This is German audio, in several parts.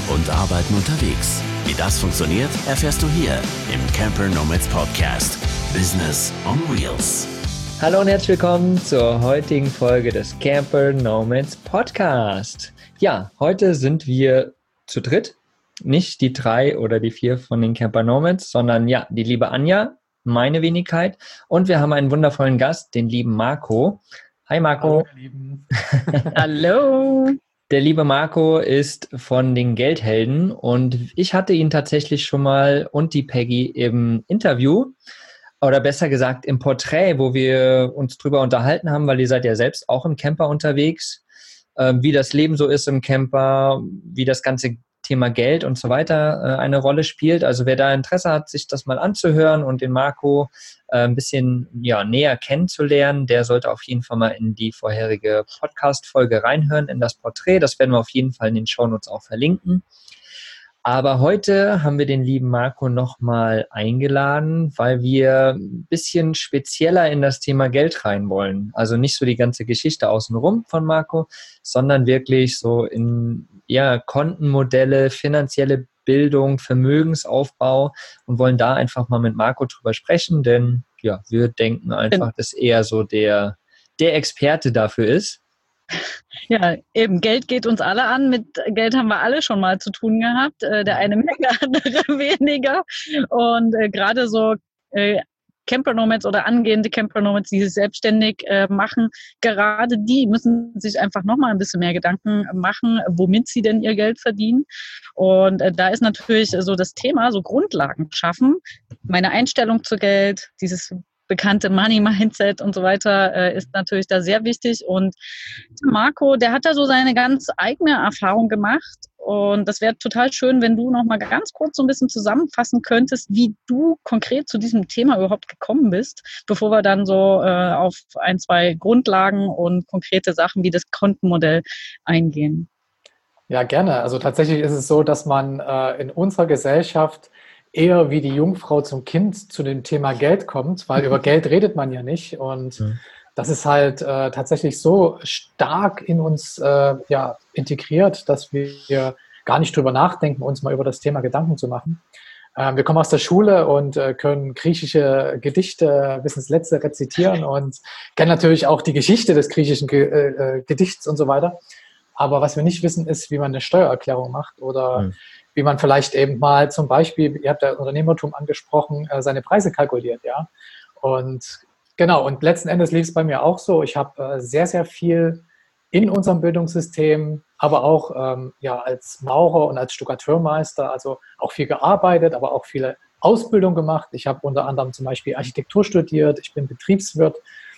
und Arbeiten unterwegs. Wie das funktioniert, erfährst du hier im Camper Nomads Podcast. Business on Wheels. Hallo und herzlich willkommen zur heutigen Folge des Camper Nomads Podcast. Ja, heute sind wir zu dritt. Nicht die 3 oder die 4 von den Camper Nomads, sondern ja, die liebe Anja, meine Wenigkeit. Und wir haben einen wundervollen Gast, den lieben Marco. Hi Marco. Hallo, ihr Lieben. Hallo. Der liebe Marco ist von den Geldhelden und ich hatte ihn tatsächlich schon mal und die Peggy im Interview oder besser gesagt im Porträt, wo wir uns drüber unterhalten haben, weil ihr seid ja selbst auch im Camper unterwegs, wie das Leben so ist im Camper, wie das ganze Thema Geld und so weiter eine Rolle spielt. Also wer da Interesse hat, sich das mal anzuhören und den Marco ein bisschen näher kennenzulernen, der sollte auf jeden Fall mal in die vorherige Podcast-Folge reinhören, in das Porträt. Das werden wir auf jeden Fall in den Shownotes auch verlinken. Aber heute haben wir den lieben Marco nochmal eingeladen, weil wir ein bisschen spezieller in das Thema Geld rein wollen. Also nicht so die ganze Geschichte außenrum von Marco, sondern wirklich so in Kontenmodelle, finanzielle Bildung, Vermögensaufbau und wollen da einfach mal mit Marco drüber sprechen, denn ja, wir denken einfach, dass er so der Experte dafür ist. Ja, eben, Geld geht uns alle an. Mit Geld haben wir alle schon mal zu tun gehabt. Der eine mehr, der andere weniger. Und gerade so Camper Nomads oder angehende Camper Nomads, die sich selbstständig machen, gerade die müssen sich einfach nochmal ein bisschen mehr Gedanken machen, womit sie denn ihr Geld verdienen. Und da ist natürlich so das Thema, so Grundlagen schaffen. Meine Einstellung zu Geld, dieses bekannte Money-Mindset und so weiter ist natürlich da sehr wichtig. Und Marco, der hat da so seine ganz eigene Erfahrung gemacht. Und das wäre total schön, wenn du noch mal ganz kurz so ein bisschen zusammenfassen könntest, wie du konkret zu diesem Thema überhaupt gekommen bist, bevor wir dann so auf 1, 2 Grundlagen und konkrete Sachen wie das Kontenmodell eingehen. Ja, gerne. Also tatsächlich ist es so, dass man in unserer Gesellschaft eher wie die Jungfrau zum Kind zu dem Thema Geld kommt, weil über Geld redet man ja nicht. Und das ist halt tatsächlich so stark in uns integriert, dass wir gar nicht drüber nachdenken, uns mal über das Thema Gedanken zu machen. Wir kommen aus der Schule und können griechische Gedichte bis ins Letzte rezitieren und kennen natürlich auch die Geschichte des griechischen Gedichts und so weiter. Aber was wir nicht wissen, ist, wie man eine Steuererklärung macht oder wie man vielleicht eben mal zum Beispiel, ihr habt ja Unternehmertum angesprochen, seine Preise kalkuliert, ja. Und genau, und letzten Endes lief es bei mir auch so. Ich habe sehr, sehr viel in unserem Bildungssystem, aber auch als Maurer und als Stuckateurmeister, also auch viel gearbeitet, aber auch viele Ausbildung gemacht. Ich habe unter anderem zum Beispiel Architektur studiert, ich bin Betriebswirt.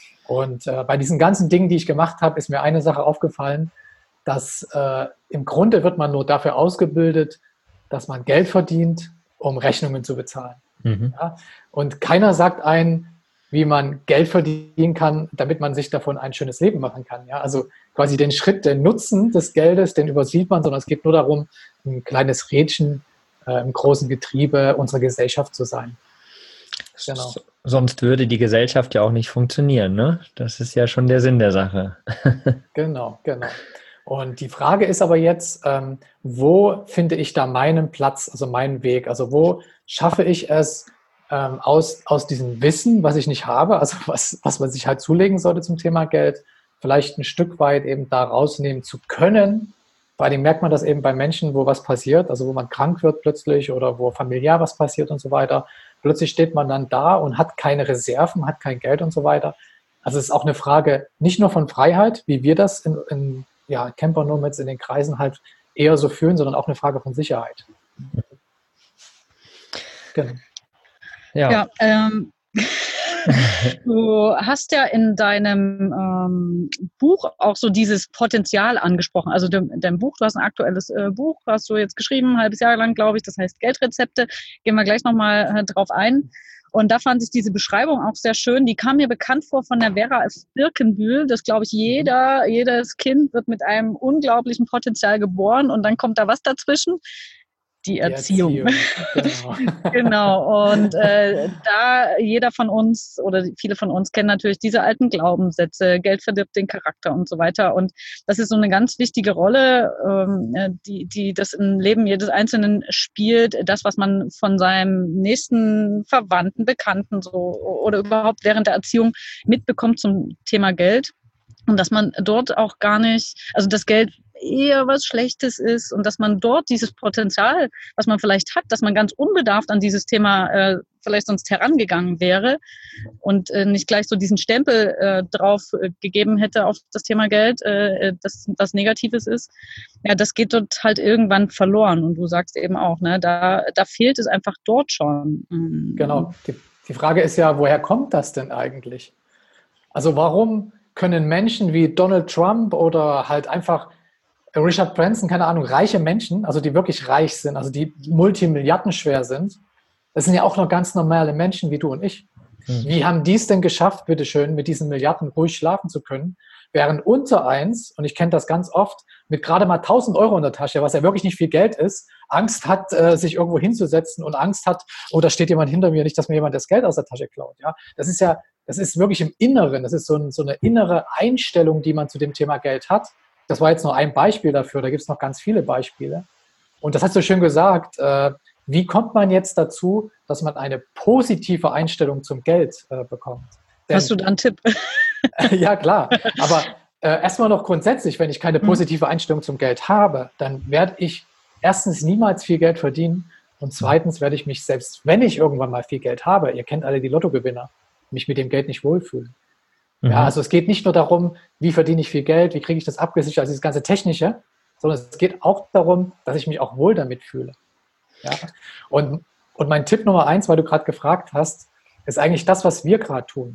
Und bei diesen ganzen Dingen, die ich gemacht habe, ist mir eine Sache aufgefallen, dass im Grunde wird man nur dafür ausgebildet, dass man Geld verdient, um Rechnungen zu bezahlen. Ja? Und keiner sagt einem, wie man Geld verdienen kann, damit man sich davon ein schönes Leben machen kann. Ja? Also quasi den Schritt, den Nutzen des Geldes, den übersieht man, sondern es geht nur darum, ein kleines Rädchen im großen Getriebe unserer Gesellschaft zu sein. Genau. Sonst würde die Gesellschaft ja auch nicht funktionieren, ne? Das ist ja schon der Sinn der Sache. Genau. Und die Frage ist aber jetzt, wo finde ich da meinen Platz, also meinen Weg? Also wo schaffe ich es, aus diesem Wissen, was ich nicht habe, also was man sich halt zulegen sollte zum Thema Geld, vielleicht ein Stück weit eben da rausnehmen zu können. Vor allem merkt man das eben bei Menschen, wo was passiert, also wo man krank wird plötzlich oder wo familiär was passiert und so weiter. Plötzlich steht man dann da und hat keine Reserven, hat kein Geld und so weiter. Also es ist auch eine Frage nicht nur von Freiheit, wie wir das in Camper Nomads in den Kreisen halt eher so fühlen, sondern auch eine Frage von Sicherheit. Genau. Ja, du hast ja in deinem Buch auch so dieses Potenzial angesprochen. Also dein Buch, du hast ein aktuelles Buch, hast du jetzt geschrieben, ein halbes Jahr lang, glaube ich, das heißt Geldrezepte. Gehen wir gleich nochmal drauf ein. Und da fand ich diese Beschreibung auch sehr schön. Die kam mir bekannt vor von der Vera Birkenbühl. Das glaube ich, jedes Kind wird mit einem unglaublichen Potenzial geboren und dann kommt da was dazwischen. Die Erziehung. Genau. Genau. Und da jeder von uns oder viele von uns kennen natürlich diese alten Glaubenssätze, Geld verdirbt den Charakter und so weiter. Und das ist so eine ganz wichtige Rolle, die das im Leben jedes Einzelnen spielt. Das, was man von seinem nächsten Verwandten, Bekannten so oder überhaupt während der Erziehung mitbekommt zum Thema Geld. Und dass man dort auch gar nicht, also das Geld eher was Schlechtes ist und dass man dort dieses Potenzial, was man vielleicht hat, dass man ganz unbedarft an dieses Thema vielleicht sonst herangegangen wäre und nicht gleich so diesen Stempel drauf gegeben hätte auf das Thema Geld, dass was Negatives ist. Ja, das geht dort halt irgendwann verloren. Und du sagst eben auch, ne, da fehlt es einfach dort schon. Genau. Die Frage ist ja, woher kommt das denn eigentlich? Also warum können Menschen wie Donald Trump oder halt einfach Richard Branson, keine Ahnung, reiche Menschen, also die wirklich reich sind, also die multimilliardenschwer sind, das sind ja auch noch ganz normale Menschen wie du und ich. Wie haben die es denn geschafft, bitteschön, mit diesen Milliarden ruhig schlafen zu können, während unter eins, und ich kenne das ganz oft, mit gerade mal 1.000 Euro in der Tasche, was ja wirklich nicht viel Geld ist, Angst hat, sich irgendwo hinzusetzen und Angst hat, oh, da steht jemand hinter mir, nicht, dass mir jemand das Geld aus der Tasche klaut. Ja? Das ist wirklich im Inneren, das ist so eine innere Einstellung, die man zu dem Thema Geld hat. Das war jetzt nur ein Beispiel dafür, da gibt es noch ganz viele Beispiele. Und das hast du schön gesagt, wie kommt man jetzt dazu, dass man eine positive Einstellung zum Geld bekommt? Hast du da einen Tipp? Ja, klar. Aber erstmal noch grundsätzlich, wenn ich keine positive Einstellung zum Geld habe, dann werde ich erstens niemals viel Geld verdienen und zweitens werde ich mich, selbst wenn ich irgendwann mal viel Geld habe, ihr kennt alle die Lottogewinner, mich mit dem Geld nicht wohlfühlen. Ja, also es geht nicht nur darum, wie verdiene ich viel Geld, wie kriege ich das abgesichert, also das ganze Technische, sondern es geht auch darum, dass ich mich auch wohl damit fühle. Ja? Und mein Tipp Nummer 1, weil du gerade gefragt hast, ist eigentlich das, was wir gerade tun.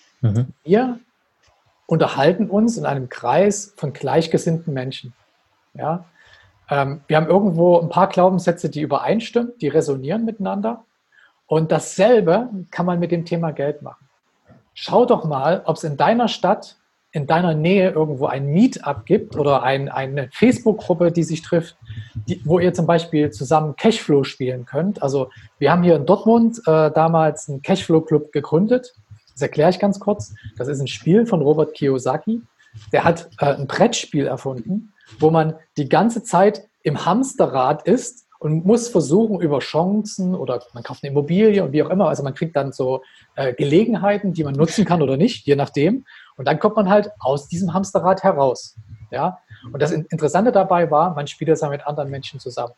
Wir unterhalten uns in einem Kreis von gleichgesinnten Menschen. Ja? Wir haben irgendwo ein paar Glaubenssätze, die übereinstimmen, die resonieren miteinander. Und dasselbe kann man mit dem Thema Geld machen. Schau doch mal, ob es in deiner Stadt, in deiner Nähe irgendwo ein Meetup gibt oder eine Facebook-Gruppe, die sich trifft, wo ihr zum Beispiel zusammen Cashflow spielen könnt. Also wir haben hier in Dortmund damals einen Cashflow-Club gegründet. Das erkläre ich ganz kurz. Das ist ein Spiel von Robert Kiyosaki. Der hat ein Brettspiel erfunden, wo man die ganze Zeit im Hamsterrad ist und muss versuchen, über Chancen oder man kauft eine Immobilie und wie auch immer, also man kriegt dann so Gelegenheiten, die man nutzen kann oder nicht, je nachdem. Und dann kommt man halt aus diesem Hamsterrad heraus. Ja? Und das Interessante dabei war, man spielt das ja mit anderen Menschen zusammen.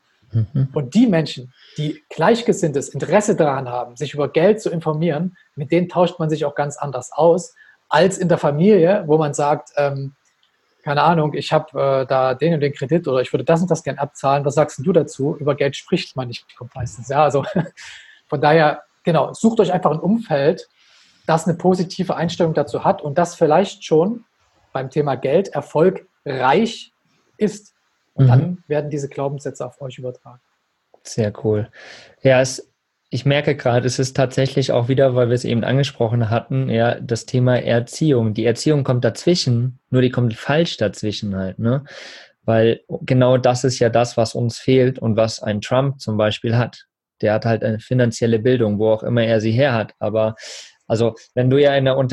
Und die Menschen, die gleichgesinntes Interesse daran haben, sich über Geld zu informieren, mit denen tauscht man sich auch ganz anders aus, als in der Familie, wo man sagt, keine Ahnung, ich habe da den und den Kredit oder ich würde das und das gern abzahlen. Was sagst du dazu? Über Geld spricht man nicht, kommt meistens. Ja, also von daher, genau, sucht euch einfach ein Umfeld, das eine positive Einstellung dazu hat und das vielleicht schon beim Thema Geld erfolgreich ist. Und dann werden diese Glaubenssätze auf euch übertragen. Sehr cool. Ja, ich merke gerade, es ist tatsächlich auch wieder, weil wir es eben angesprochen hatten, ja, das Thema Erziehung. Die Erziehung kommt dazwischen, nur die kommt falsch dazwischen halt, ne? Weil genau das ist ja das, was uns fehlt und was ein Trump zum Beispiel hat. Der hat halt eine finanzielle Bildung, wo auch immer er sie her hat. Aber also wenn du ja in einer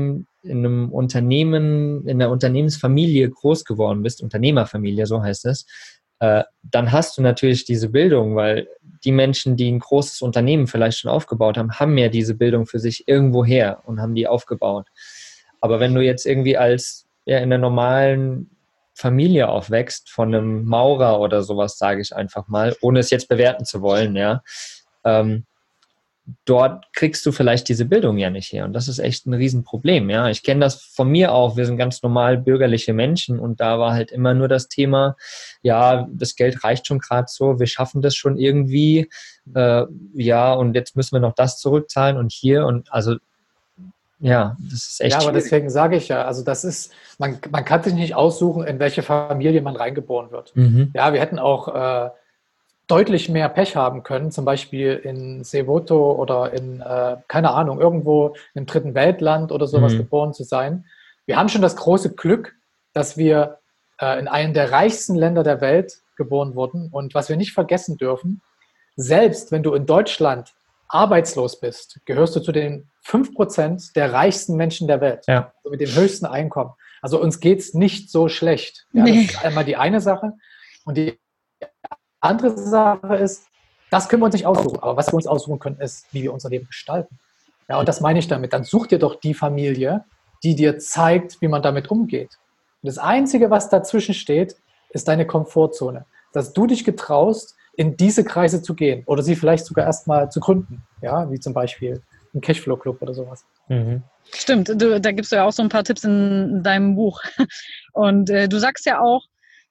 Unternehmensfamilie groß geworden bist, Unternehmerfamilie, so heißt es, dann hast du natürlich diese Bildung, weil die Menschen, die ein großes Unternehmen vielleicht schon aufgebaut haben, haben ja diese Bildung für sich irgendwo her und haben die aufgebaut. Aber wenn du jetzt irgendwie in einer normalen Familie aufwächst, von einem Maurer oder sowas, sage ich einfach mal, ohne es jetzt bewerten zu wollen, ja, dort kriegst du vielleicht diese Bildung ja nicht her. Und das ist echt ein Riesenproblem. Ja, ich kenne das von mir auch. Wir sind ganz normal bürgerliche Menschen und da war halt immer nur das Thema, ja, das Geld reicht schon gerade so, wir schaffen das schon irgendwie. Ja, und jetzt müssen wir noch das zurückzahlen und hier und also ja, das ist echt. Ja, aber deswegen sage ich ja, also das ist, man kann sich nicht aussuchen, in welche Familie man reingeboren wird. Ja, wir hätten auch deutlich mehr Pech haben können, zum Beispiel in Sevoto oder in, keine Ahnung, irgendwo im dritten Weltland oder sowas geboren zu sein. Wir haben schon das große Glück, dass wir in einem der reichsten Länder der Welt geboren wurden. Und was wir nicht vergessen dürfen, selbst wenn du in Deutschland arbeitslos bist, gehörst du zu den 5% der reichsten Menschen der Welt, Ja. also mit dem höchsten Einkommen. Also uns geht es nicht so schlecht. Ja, das ist einmal die eine Sache. Und die andere Sache ist, das können wir uns nicht aussuchen. Aber was wir uns aussuchen können, ist, wie wir unser Leben gestalten. Ja, und das meine ich damit. Dann such dir doch die Familie, die dir zeigt, wie man damit umgeht. Und das Einzige, was dazwischen steht, ist deine Komfortzone. Dass du dich getraust, in diese Kreise zu gehen oder sie vielleicht sogar erstmal zu gründen. Ja, wie zum Beispiel ein Cashflow-Club oder sowas. Mhm. Stimmt, da gibst du ja auch so ein paar Tipps in deinem Buch. Und du sagst ja auch,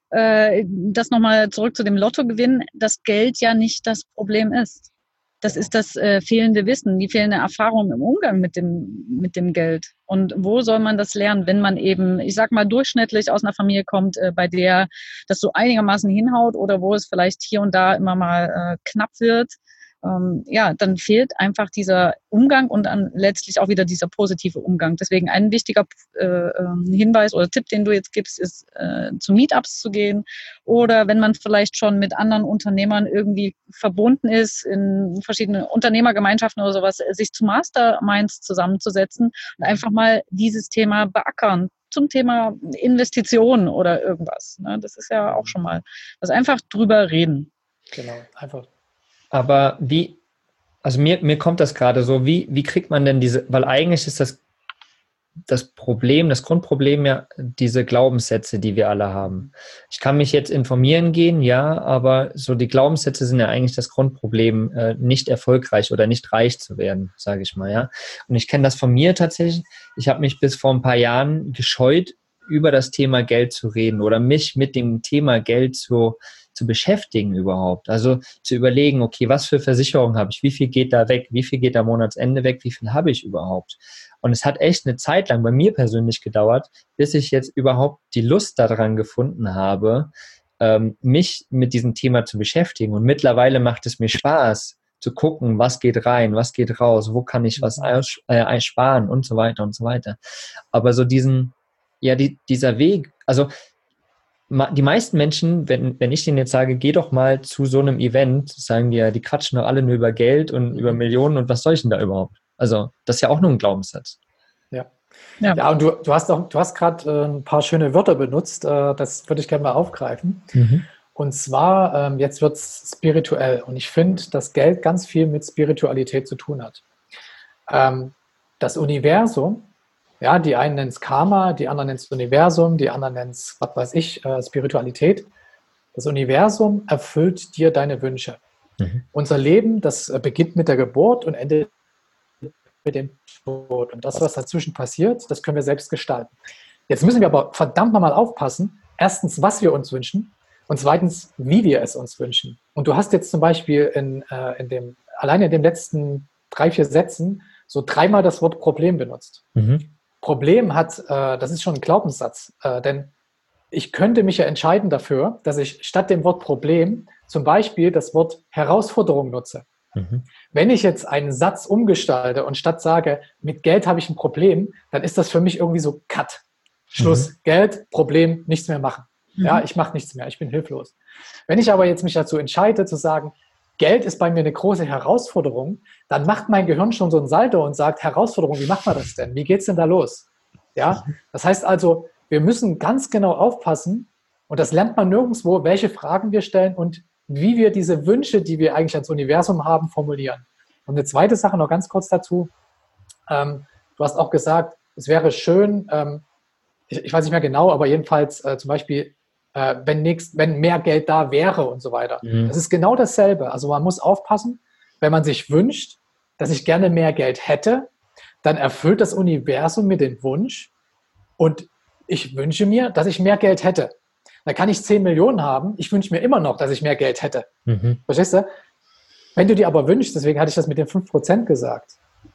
das nochmal zurück zu dem Lottogewinn, dass Geld ja nicht das Problem ist. Das ist das fehlende Wissen, die fehlende Erfahrung im Umgang mit dem Geld. Und wo soll man das lernen, wenn man eben, ich sag mal, durchschnittlich aus einer Familie kommt, bei der das so einigermaßen hinhaut oder wo es vielleicht hier und da immer mal knapp wird? Ja, dann fehlt einfach dieser Umgang und dann letztlich auch wieder dieser positive Umgang. Deswegen ein wichtiger Hinweis oder Tipp, den du jetzt gibst, ist, zu Meetups zu gehen oder wenn man vielleicht schon mit anderen Unternehmern irgendwie verbunden ist, in verschiedene Unternehmergemeinschaften oder sowas, sich zu Masterminds zusammenzusetzen und einfach mal dieses Thema beackern. Zum Thema Investitionen oder irgendwas. Ne? Das ist ja auch schon mal, also einfach drüber reden. Genau, einfach. Aber also mir kommt das gerade so, wie kriegt man denn weil eigentlich ist das Problem, das Grundproblem ja diese Glaubenssätze, die wir alle haben. Ich kann mich jetzt informieren gehen, ja, aber so die Glaubenssätze sind ja eigentlich das Grundproblem, nicht erfolgreich oder nicht reich zu werden, sage ich mal, ja. Und ich kenne das von mir tatsächlich. Ich habe mich bis vor ein paar Jahren gescheut, über das Thema Geld zu reden oder mich mit dem Thema Geld zu beschäftigen überhaupt. Also zu überlegen, okay, was für Versicherungen habe ich? Wie viel geht da weg? Wie viel geht da Monatsende weg? Wie viel habe ich überhaupt? Und es hat echt eine Zeit lang bei mir persönlich gedauert, bis ich jetzt überhaupt die Lust daran gefunden habe, mich mit diesem Thema zu beschäftigen. Und mittlerweile macht es mir Spaß, zu gucken, was geht rein, was geht raus, wo kann ich was einsparen und so weiter und so weiter. Aber so dieser Weg, also die meisten Menschen, wenn ich denen jetzt sage, geh doch mal zu so einem Event, sagen die quatschen doch alle nur über Geld und über Millionen und was soll ich denn da überhaupt? Also das ist ja auch nur ein Glaubenssatz. Ja, und du hast gerade ein paar schöne Wörter benutzt, das würde ich gerne mal aufgreifen. Mhm. Und zwar, jetzt wird es spirituell. Und ich finde, dass Geld ganz viel mit Spiritualität zu tun hat. Das Universum, ja, die einen nennen es Karma, die anderen nennen es Universum, die anderen nennen es, was weiß ich, Spiritualität. Das Universum erfüllt dir deine Wünsche. Mhm. Unser Leben, das beginnt mit der Geburt und endet mit dem Tod. Und das, was dazwischen passiert, das können wir selbst gestalten. Jetzt müssen wir aber verdammt nochmal aufpassen. Erstens, was wir uns wünschen und zweitens, wie wir es uns wünschen. Und du hast jetzt zum Beispiel alleine in den letzten 3-4 Sätzen so 3-mal das Wort Problem benutzt. Mhm. Problem das ist schon ein Glaubenssatz, denn ich könnte mich ja entscheiden dafür, dass ich statt dem Wort Problem zum Beispiel das Wort Herausforderung nutze. Mhm. Wenn ich jetzt einen Satz umgestalte und statt sage, mit Geld habe ich ein Problem, dann ist das für mich irgendwie so Cut. Schluss. Mhm. Geld, Problem, nichts mehr machen. Mhm. Ja, ich mache nichts mehr, ich bin hilflos. Wenn ich aber jetzt mich dazu entscheide zu sagen, Geld ist bei mir eine große Herausforderung, dann macht mein Gehirn schon so ein Salto und sagt, Herausforderung, wie macht man das denn? Wie geht es denn da los? Ja, das heißt also, wir müssen ganz genau aufpassen und das lernt man nirgendwo, welche Fragen wir stellen und wie wir diese Wünsche, die wir eigentlich ans Universum haben, formulieren. Und eine zweite Sache noch ganz kurz dazu. Du hast auch gesagt, es wäre schön, ich weiß nicht mehr genau, aber jedenfalls zum Beispiel, wenn mehr Geld da wäre und so weiter. Mhm. Das ist genau dasselbe. Also man muss aufpassen, wenn man sich wünscht, dass ich gerne mehr Geld hätte, dann erfüllt das Universum mir den Wunsch und ich wünsche mir, dass ich mehr Geld hätte. Da kann ich 10 Millionen haben, ich wünsche mir immer noch, dass ich mehr Geld hätte. Mhm. Verstehst du? Wenn du dir aber wünschst, deswegen hatte ich das mit den 5% gesagt,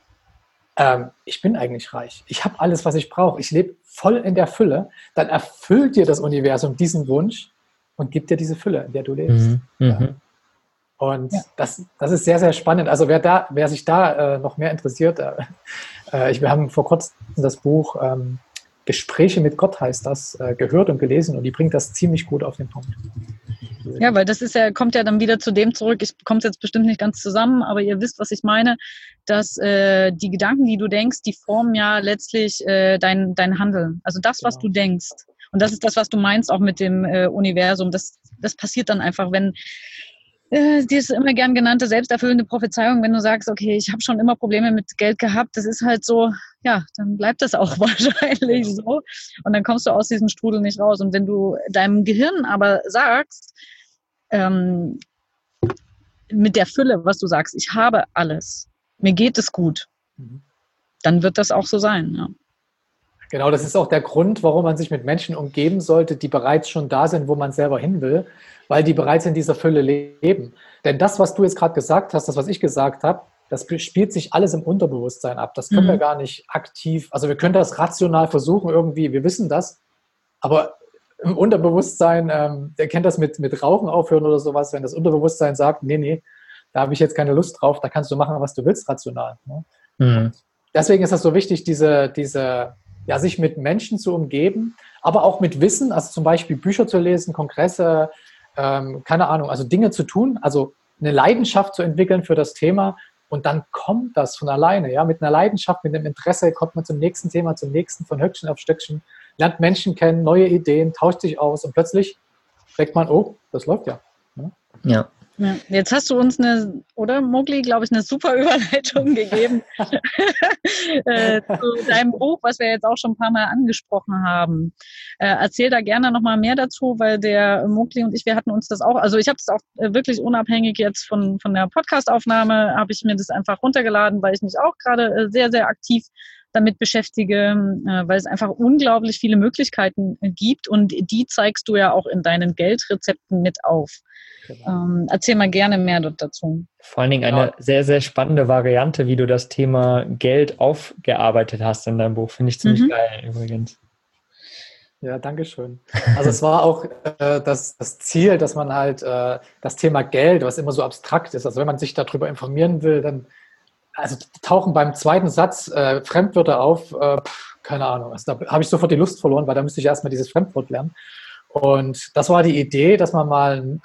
ich bin eigentlich reich, ich habe alles, was ich brauche, ich lebe voll in der Fülle, dann erfüllt dir das Universum diesen Wunsch und gibt dir diese Fülle, in der du lebst. Mhm. Ja. Und das ist sehr, sehr spannend. Also wer sich da noch mehr interessiert, wir haben vor kurzem das Buch Gespräche mit Gott heißt das, gehört und gelesen und die bringt das ziemlich gut auf den Punkt. Ja, weil das kommt ja dann wieder zu dem zurück, ich bekomme es jetzt bestimmt nicht ganz zusammen, aber ihr wisst, was ich meine, dass die Gedanken, die du denkst, die formen ja letztlich dein Handeln. Also das, was du denkst. Und das ist das, was du meinst auch mit dem Universum. Das passiert dann einfach, wenn dieses immer gern genannte selbsterfüllende Prophezeiung, wenn du sagst, okay, ich habe schon immer Probleme mit Geld gehabt, das ist halt so, ja, dann bleibt das auch wahrscheinlich so. Und dann kommst du aus diesem Strudel nicht raus. Und wenn du deinem Gehirn aber sagst, mit der Fülle, was du sagst, ich habe alles, mir geht es gut, dann wird das auch so sein. Ja. Genau, das ist auch der Grund, warum man sich mit Menschen umgeben sollte, die bereits schon da sind, wo man selber hin will, weil die bereits in dieser Fülle leben. Denn das, was du jetzt gerade gesagt hast, das, was ich gesagt habe, das spielt sich alles im Unterbewusstsein ab. Das können wir gar nicht aktiv, also wir können das rational versuchen irgendwie, wir wissen das, aber im Unterbewusstsein, der kennt das mit Rauchen aufhören oder sowas, wenn das Unterbewusstsein sagt, nee, da habe ich jetzt keine Lust drauf, da kannst du machen, was du willst, rational. Ne? Deswegen ist das so wichtig, sich mit Menschen zu umgeben, aber auch mit Wissen, also zum Beispiel Bücher zu lesen, Kongresse, keine Ahnung, also Dinge zu tun, also eine Leidenschaft zu entwickeln für das Thema und dann kommt das von alleine, ja, mit einer Leidenschaft, mit einem Interesse kommt man zum nächsten Thema, zum nächsten, von Höckchen auf Stöckchen, lernt Menschen kennen, neue Ideen, tauscht sich aus und plötzlich denkt man, oh, das läuft ja. Ja. Ja, jetzt hast du uns Mowgli, glaube ich, eine super Überleitung gegeben zu deinem Buch, was wir jetzt auch schon ein paar Mal angesprochen haben. Erzähl da gerne nochmal mehr dazu, weil der Mowgli und ich, wir hatten uns das auch, also ich habe das auch wirklich unabhängig jetzt von der Podcastaufnahme, habe ich mir das einfach runtergeladen, weil ich mich auch gerade sehr, sehr aktiv damit beschäftige, weil es einfach unglaublich viele Möglichkeiten gibt und die zeigst du ja auch in deinen Geldrezepten mit auf. Genau. Erzähl mal gerne mehr dazu. Vor allen Dingen eine sehr, sehr spannende Variante, wie du das Thema Geld aufgearbeitet hast in deinem Buch. Finde ich ziemlich geil übrigens. Ja, danke schön. Also es war auch das Ziel, dass man halt das Thema Geld, was immer so abstrakt ist, also wenn man sich darüber informieren will, dann tauchen beim zweiten Satz Fremdwörter auf, keine Ahnung, also da habe ich sofort die Lust verloren, weil da müsste ich erstmal dieses Fremdwort lernen. Und das war die Idee, dass man mal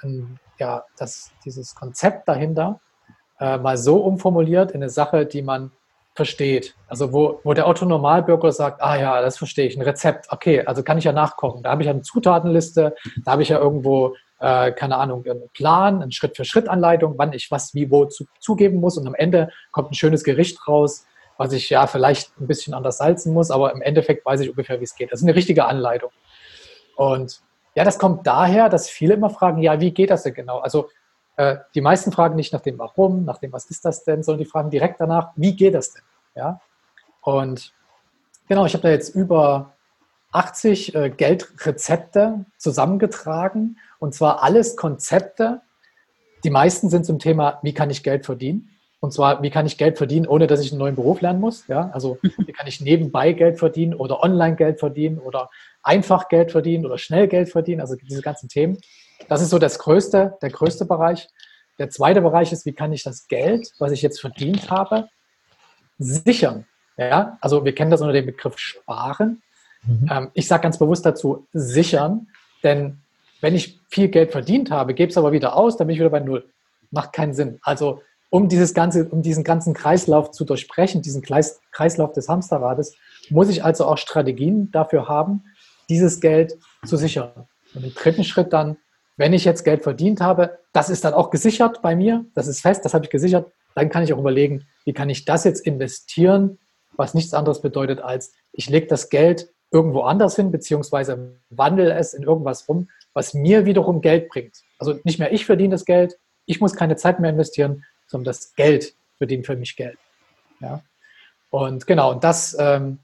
dieses Konzept dahinter mal so umformuliert in eine Sache, die man versteht. Also wo der Otto-Normalbürger sagt, das verstehe ich, ein Rezept, okay, also kann ich ja nachkochen. Da habe ich ja eine Zutatenliste, da habe ich ja irgendwo, keine Ahnung, einen Plan, eine Schritt-für-Schritt-Anleitung, wann ich was, wie, wo zugeben muss und am Ende kommt ein schönes Gericht raus, was ich ja vielleicht ein bisschen anders salzen muss, aber im Endeffekt weiß ich ungefähr, wie es geht. Das ist eine richtige Anleitung. Und ja, das kommt daher, dass viele immer fragen, ja, wie geht das denn genau? Also die meisten fragen nicht nach dem Warum, nach dem Was ist das denn, sondern die fragen direkt danach, wie geht das denn? Ja? Und genau, ich habe da jetzt über 80 Geldrezepte zusammengetragen und zwar alles Konzepte. Die meisten sind zum Thema, wie kann ich Geld verdienen? Und zwar, wie kann ich Geld verdienen, ohne dass ich einen neuen Beruf lernen muss? Ja? Also wie kann ich nebenbei Geld verdienen oder online Geld verdienen oder einfach Geld verdienen oder schnell Geld verdienen? Also diese ganzen Themen. Das ist so der größte Bereich. Der zweite Bereich ist, wie kann ich das Geld, was ich jetzt verdient habe, sichern? Ja? Also wir kennen das unter dem Begriff Sparen. Ich sage ganz bewusst dazu, sichern, denn wenn ich viel Geld verdient habe, gebe es aber wieder aus, dann bin ich wieder bei Null. Macht keinen Sinn. Also um diesen ganzen Kreislauf zu durchbrechen, diesen Kreislauf des Hamsterrades, muss ich also auch Strategien dafür haben, dieses Geld zu sichern. Und im dritten Schritt dann, wenn ich jetzt Geld verdient habe, das ist dann auch gesichert bei mir, das ist fest, das habe ich gesichert, dann kann ich auch überlegen, wie kann ich das jetzt investieren, was nichts anderes bedeutet als, ich lege das Geld irgendwo anders hin, beziehungsweise wandle es in irgendwas rum, was mir wiederum Geld bringt. Also nicht mehr ich verdiene das Geld, ich muss keine Zeit mehr investieren, sondern das Geld verdient für mich Geld. Ja? Und genau, und das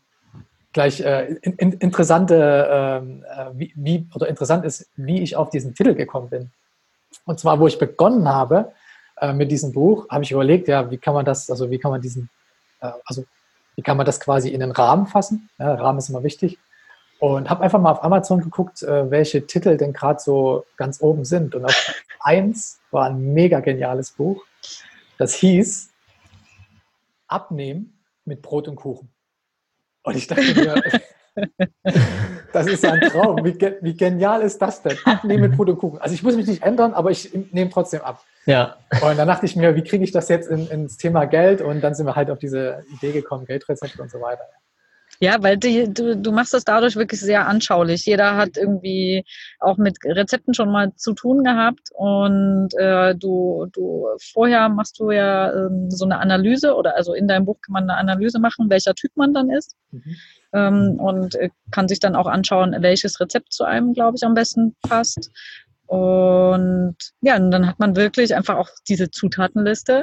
interessant ist, wie ich auf diesen Titel gekommen bin. Und zwar, wo ich begonnen habe mit diesem Buch, habe ich überlegt, ja, wie kann man das quasi in den Rahmen fassen? Ja, Rahmen ist immer wichtig. Und habe einfach mal auf Amazon geguckt, welche Titel denn gerade so ganz oben sind. Und auf 1 war ein mega geniales Buch. Das hieß Abnehmen mit Brot und Kuchen. Und ich dachte mir, Das ist ja ein Traum. Wie genial ist das denn? Abnehmen mit Brot und Kuchen. Also ich muss mich nicht ändern, aber ich nehme trotzdem ab. Ja. Und dann dachte ich mir, wie kriege ich das jetzt ins Thema Geld? Und dann sind wir halt auf diese Idee gekommen, Geldrezepte und so weiter. Ja, weil du machst das dadurch wirklich sehr anschaulich. Jeder hat irgendwie auch mit Rezepten schon mal zu tun gehabt und vorher machst du ja so eine Analyse oder also in deinem Buch kann man eine Analyse machen, welcher Typ man dann ist und kann sich dann auch anschauen, welches Rezept zu einem, glaube ich, am besten passt. Und ja, und dann hat man wirklich einfach auch diese Zutatenliste.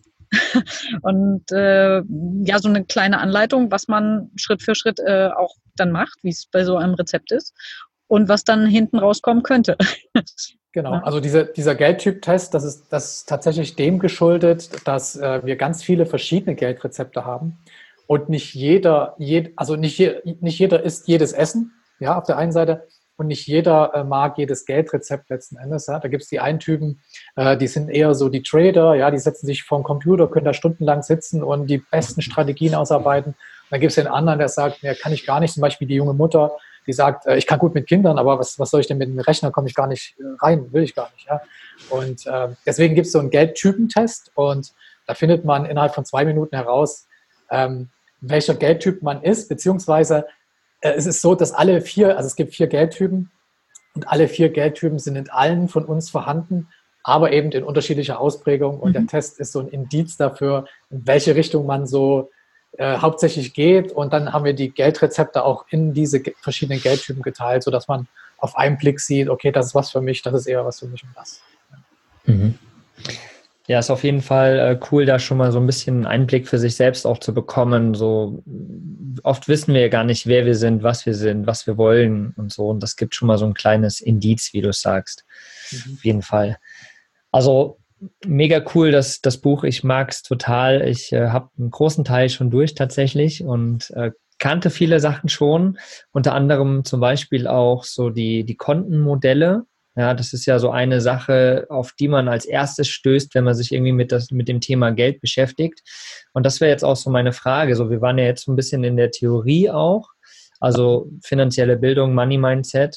Und ja, so eine kleine Anleitung, was man Schritt für Schritt auch dann macht, wie es bei so einem Rezept ist und was dann hinten rauskommen könnte. Genau, also dieser Geldtyp-Test, das ist tatsächlich dem geschuldet, dass wir ganz viele verschiedene Geldrezepte haben und nicht jeder isst jedes Essen, ja, auf der einen Seite. Und nicht jeder mag jedes Geldrezept letzten Endes. Ja. Da gibt es die einen Typen, die sind eher so die Trader, ja, die setzen sich vor den Computer, können da stundenlang sitzen und die besten Strategien ausarbeiten. Und dann gibt es den anderen, der sagt, ja, kann ich gar nicht, zum Beispiel die junge Mutter, die sagt, ich kann gut mit Kindern, aber was soll ich denn mit dem Rechner, komme ich gar nicht rein, will ich gar nicht. Ja. Und deswegen gibt es so einen Geldtypentest und da findet man innerhalb von 2 Minuten heraus, welcher Geldtyp man ist, beziehungsweise es ist so, dass es gibt 4 Geldtypen und alle 4 Geldtypen sind in allen von uns vorhanden, aber eben in unterschiedlicher Ausprägung. Und der Test ist so ein Indiz dafür, in welche Richtung man so hauptsächlich geht. Und dann haben wir die Geldrezepte auch in diese verschiedenen Geldtypen geteilt, sodass man auf einen Blick sieht, okay, das ist was für mich, das ist eher was für mich und das. Ja. Ja, ist auf jeden Fall cool, da schon mal so ein bisschen einen Einblick für sich selbst auch zu bekommen. So oft wissen wir ja gar nicht, wer wir sind, was wir wollen und so. Und das gibt schon mal so ein kleines Indiz, wie du es sagst. Auf jeden Fall. Also mega cool, das Buch. Ich mag es total. Ich habe einen großen Teil schon durch tatsächlich und kannte viele Sachen schon. Unter anderem zum Beispiel auch so die Kontenmodelle. Ja, das ist ja so eine Sache, auf die man als erstes stößt, wenn man sich irgendwie mit dem Thema Geld beschäftigt. Und das wäre jetzt auch so meine Frage. So, wir waren ja jetzt so ein bisschen in der Theorie auch, also finanzielle Bildung, Money Mindset.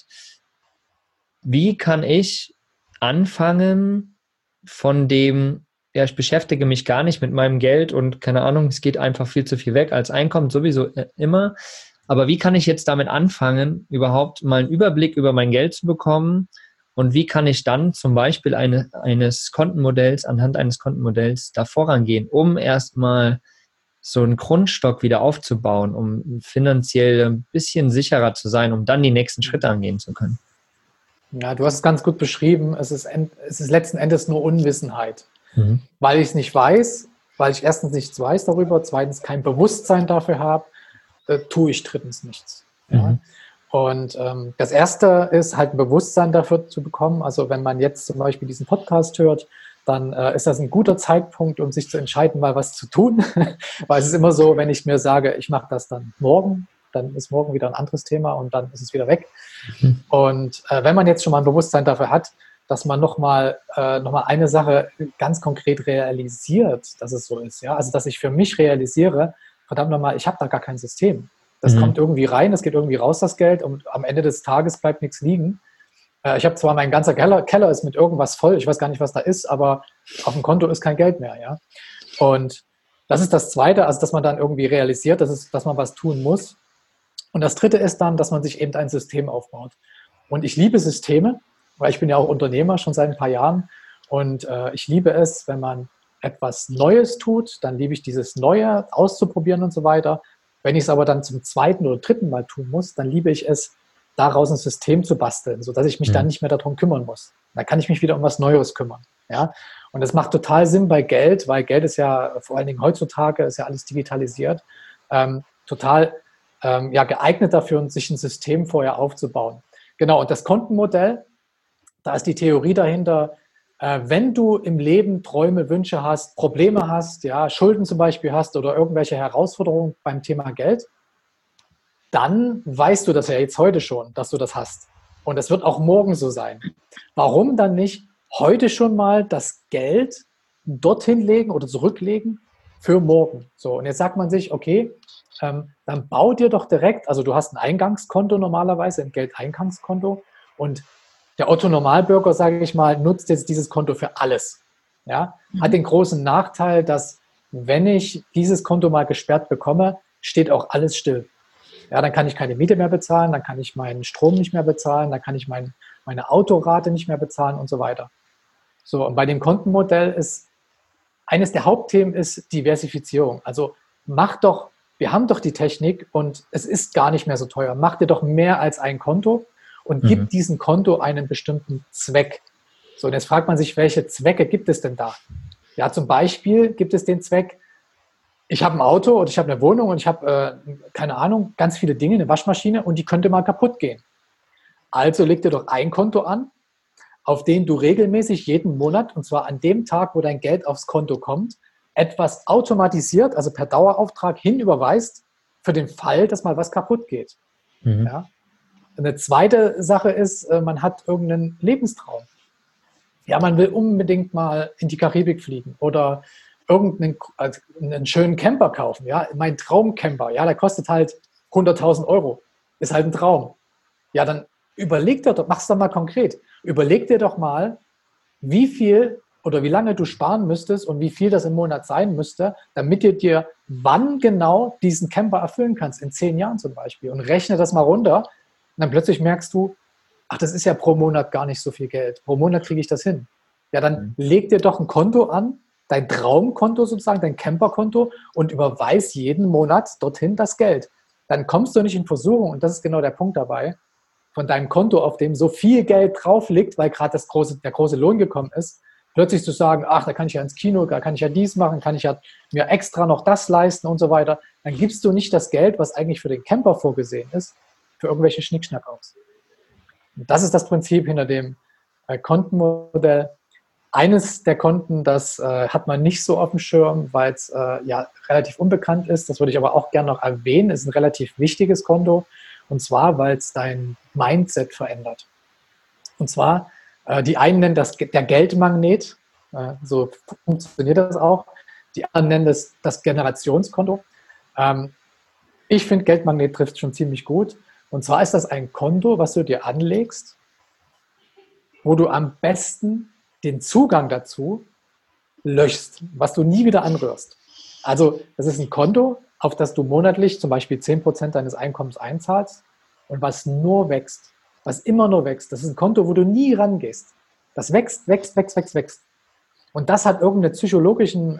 Wie kann ich anfangen von dem, ja, ich beschäftige mich gar nicht mit meinem Geld und keine Ahnung, es geht einfach viel zu viel weg als Einkommen, sowieso immer. Aber wie kann ich jetzt damit anfangen, überhaupt mal einen Überblick über mein Geld zu bekommen? Und wie kann ich dann zum Beispiel anhand eines Kontenmodells da vorangehen, um erstmal so einen Grundstock wieder aufzubauen, um finanziell ein bisschen sicherer zu sein, um dann die nächsten Schritte angehen zu können? Ja, du hast es ganz gut beschrieben. Es ist letzten Endes nur Unwissenheit. Weil ich es nicht weiß, weil ich erstens nichts weiß darüber, zweitens kein Bewusstsein dafür habe, tue ich drittens nichts. Ja. Und das Erste ist halt ein Bewusstsein dafür zu bekommen. Also wenn man jetzt zum Beispiel diesen Podcast hört, dann ist das ein guter Zeitpunkt, um sich zu entscheiden, mal was zu tun. Weil es ist immer so, wenn ich mir sage, ich mache das dann morgen, dann ist morgen wieder ein anderes Thema und dann ist es wieder weg. Und wenn man jetzt schon mal ein Bewusstsein dafür hat, dass man noch mal eine Sache ganz konkret realisiert, dass es so ist. Ja? Also dass ich für mich realisiere, verdammt nochmal, ich habe da gar kein System. Das kommt irgendwie rein, das geht irgendwie raus, das Geld, und am Ende des Tages bleibt nichts liegen. Ich habe zwar, mein ganzer Keller ist mit irgendwas voll, ich weiß gar nicht, was da ist, aber auf dem Konto ist kein Geld mehr. Ja? Und das ist das Zweite, also dass man dann irgendwie realisiert, dass man was tun muss. Und das Dritte ist dann, dass man sich eben ein System aufbaut. Und ich liebe Systeme, weil ich bin ja auch Unternehmer schon seit ein paar Jahren. Und ich liebe es, wenn man etwas Neues tut, dann liebe ich dieses Neue auszuprobieren und so weiter. Wenn ich es aber dann zum 2. oder 3. Mal tun muss, dann liebe ich es, daraus ein System zu basteln, sodass ich mich dann nicht mehr darum kümmern muss. Dann kann ich mich wieder um was Neues kümmern. Ja? Und das macht total Sinn bei Geld, weil Geld ist ja vor allen Dingen heutzutage, ist ja alles digitalisiert, total geeignet dafür, sich ein System vorher aufzubauen. Genau, und das Kontenmodell, da ist die Theorie dahinter, wenn du im Leben Träume, Wünsche hast, Probleme hast, ja, Schulden zum Beispiel hast oder irgendwelche Herausforderungen beim Thema Geld, dann weißt du das ja jetzt heute schon, dass du das hast. Und das wird auch morgen so sein. Warum dann nicht heute schon mal das Geld dorthin legen oder zurücklegen für morgen? So, und jetzt sagt man sich, okay, dann bau dir doch direkt, also du hast ein Eingangskonto normalerweise, ein Geldeingangskonto, und der Otto-Normalbürger, sage ich mal, nutzt jetzt dieses Konto für alles. Ja? Hat den großen Nachteil, dass wenn ich dieses Konto mal gesperrt bekomme, steht auch alles still. Ja, dann kann ich keine Miete mehr bezahlen, dann kann ich meinen Strom nicht mehr bezahlen, dann kann ich meine Autorate nicht mehr bezahlen und so weiter. So, und bei dem Kontenmodell ist eines der Hauptthemen ist Diversifizierung. Also wir haben doch die Technik und es ist gar nicht mehr so teuer. Mach dir doch mehr als ein Konto und gib diesem Konto einen bestimmten Zweck. So, und jetzt fragt man sich, welche Zwecke gibt es denn da? Ja, zum Beispiel gibt es den Zweck, ich habe ein Auto und ich habe eine Wohnung und ich habe, keine Ahnung, ganz viele Dinge, eine Waschmaschine, und die könnte mal kaputt gehen. Also leg dir doch ein Konto an, auf den du regelmäßig jeden Monat, und zwar an dem Tag, wo dein Geld aufs Konto kommt, etwas automatisiert, also per Dauerauftrag hinüberweist, für den Fall, dass mal was kaputt geht. Ja? Eine zweite Sache ist, man hat irgendeinen Lebenstraum. Ja, man will unbedingt mal in die Karibik fliegen oder einen schönen Camper kaufen. Ja, mein Traumcamper, ja, der kostet halt 100.000 Euro. Ist halt ein Traum. Ja, dann mach's doch mal konkret. Überleg dir doch mal, wie viel oder wie lange du sparen müsstest und wie viel das im Monat sein müsste, damit du dir wann genau diesen Camper erfüllen kannst, in 10 Jahren zum Beispiel. Und rechne das mal runter. Und dann plötzlich merkst du, ach, das ist ja pro Monat gar nicht so viel Geld. Pro Monat kriege ich das hin. Ja, dann leg dir doch ein Konto an, dein Traumkonto sozusagen, dein Camperkonto, und überweis jeden Monat dorthin das Geld. Dann kommst du nicht in Versuchung, und das ist genau der Punkt dabei, von deinem Konto, auf dem so viel Geld drauf liegt, weil gerade der große Lohn gekommen ist, plötzlich zu sagen, ach, da kann ich ja ins Kino, da kann ich ja dies machen, kann ich ja mir extra noch das leisten und so weiter. Dann gibst du nicht das Geld, was eigentlich für den Camper vorgesehen ist, für irgendwelche Schnickschnack aus. Und das ist das Prinzip hinter dem Kontenmodell. Eines der Konten, das hat man nicht so auf dem Schirm, weil es relativ unbekannt ist. Das würde ich aber auch gerne noch erwähnen. Es ist ein relativ wichtiges Konto. Und zwar, weil es dein Mindset verändert. Und zwar, die einen nennen das der Geldmagnet. So funktioniert das auch. Die anderen nennen das Generationskonto. Ich finde, Geldmagnet trifft schon ziemlich gut. Und zwar ist das ein Konto, was du dir anlegst, wo du am besten den Zugang dazu löschst, was du nie wieder anrührst. Also das ist ein Konto, auf das du monatlich zum Beispiel 10% deines Einkommens einzahlst und was nur wächst, was immer nur wächst. Das ist ein Konto, wo du nie rangehst. Das wächst, wächst, wächst, wächst, wächst. Und das hat irgendeinen psychologischen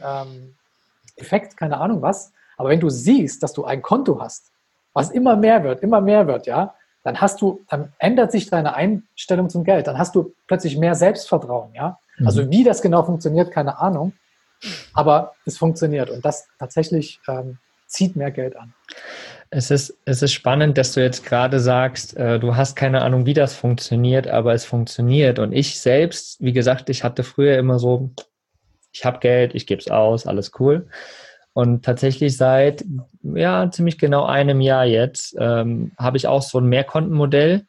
Effekt, keine Ahnung was. Aber wenn du siehst, dass du ein Konto hast, was immer mehr wird, ja, dann ändert sich deine Einstellung zum Geld. Dann hast du plötzlich mehr Selbstvertrauen, ja. Also wie das genau funktioniert, keine Ahnung. Aber es funktioniert und das tatsächlich zieht mehr Geld an. Es ist spannend, dass du jetzt gerade sagst, du hast keine Ahnung, wie das funktioniert, aber es funktioniert. Und ich selbst, wie gesagt, ich hatte früher immer so, ich habe Geld, ich gebe es aus, alles cool. Und tatsächlich seit ziemlich genau einem Jahr jetzt habe ich auch so ein Mehrkontenmodell.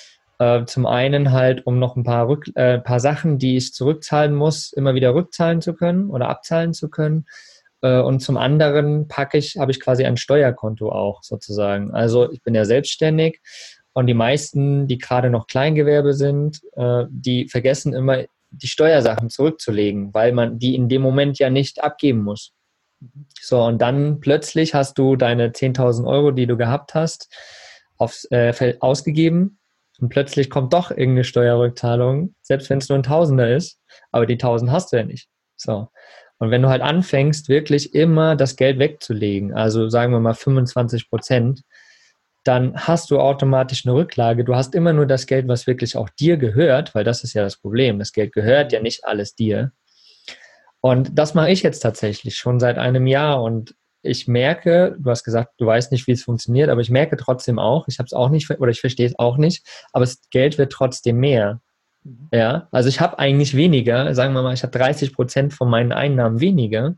Zum einen halt, um noch ein paar Sachen, die ich zurückzahlen muss, immer wieder rückzahlen zu können oder abzahlen zu können. Und zum anderen habe ich quasi ein Steuerkonto auch sozusagen. Also ich bin ja selbstständig und die meisten, die gerade noch Kleingewerbe sind, die vergessen immer, die Steuersachen zurückzulegen, weil man die in dem Moment ja nicht abgeben muss. So, und dann plötzlich hast du deine 10.000 Euro, die du gehabt hast, aufs Feld ausgegeben und plötzlich kommt doch irgendeine Steuerrückzahlung, selbst wenn es nur ein Tausender ist, aber die 1.000 hast du ja nicht. So. Und wenn du halt anfängst, wirklich immer das Geld wegzulegen, also sagen wir mal 25%, dann hast du automatisch eine Rücklage. Du hast immer nur das Geld, was wirklich auch dir gehört, weil das ist ja das Problem. Das Geld gehört ja nicht alles dir. Und das mache ich jetzt tatsächlich schon seit einem Jahr und ich merke, du hast gesagt, du weißt nicht, wie es funktioniert, aber ich merke trotzdem auch, ich habe es auch nicht, oder ich verstehe es auch nicht, aber das Geld wird trotzdem mehr. Ja, also ich habe eigentlich weniger, sagen wir mal, ich habe 30% von meinen Einnahmen weniger,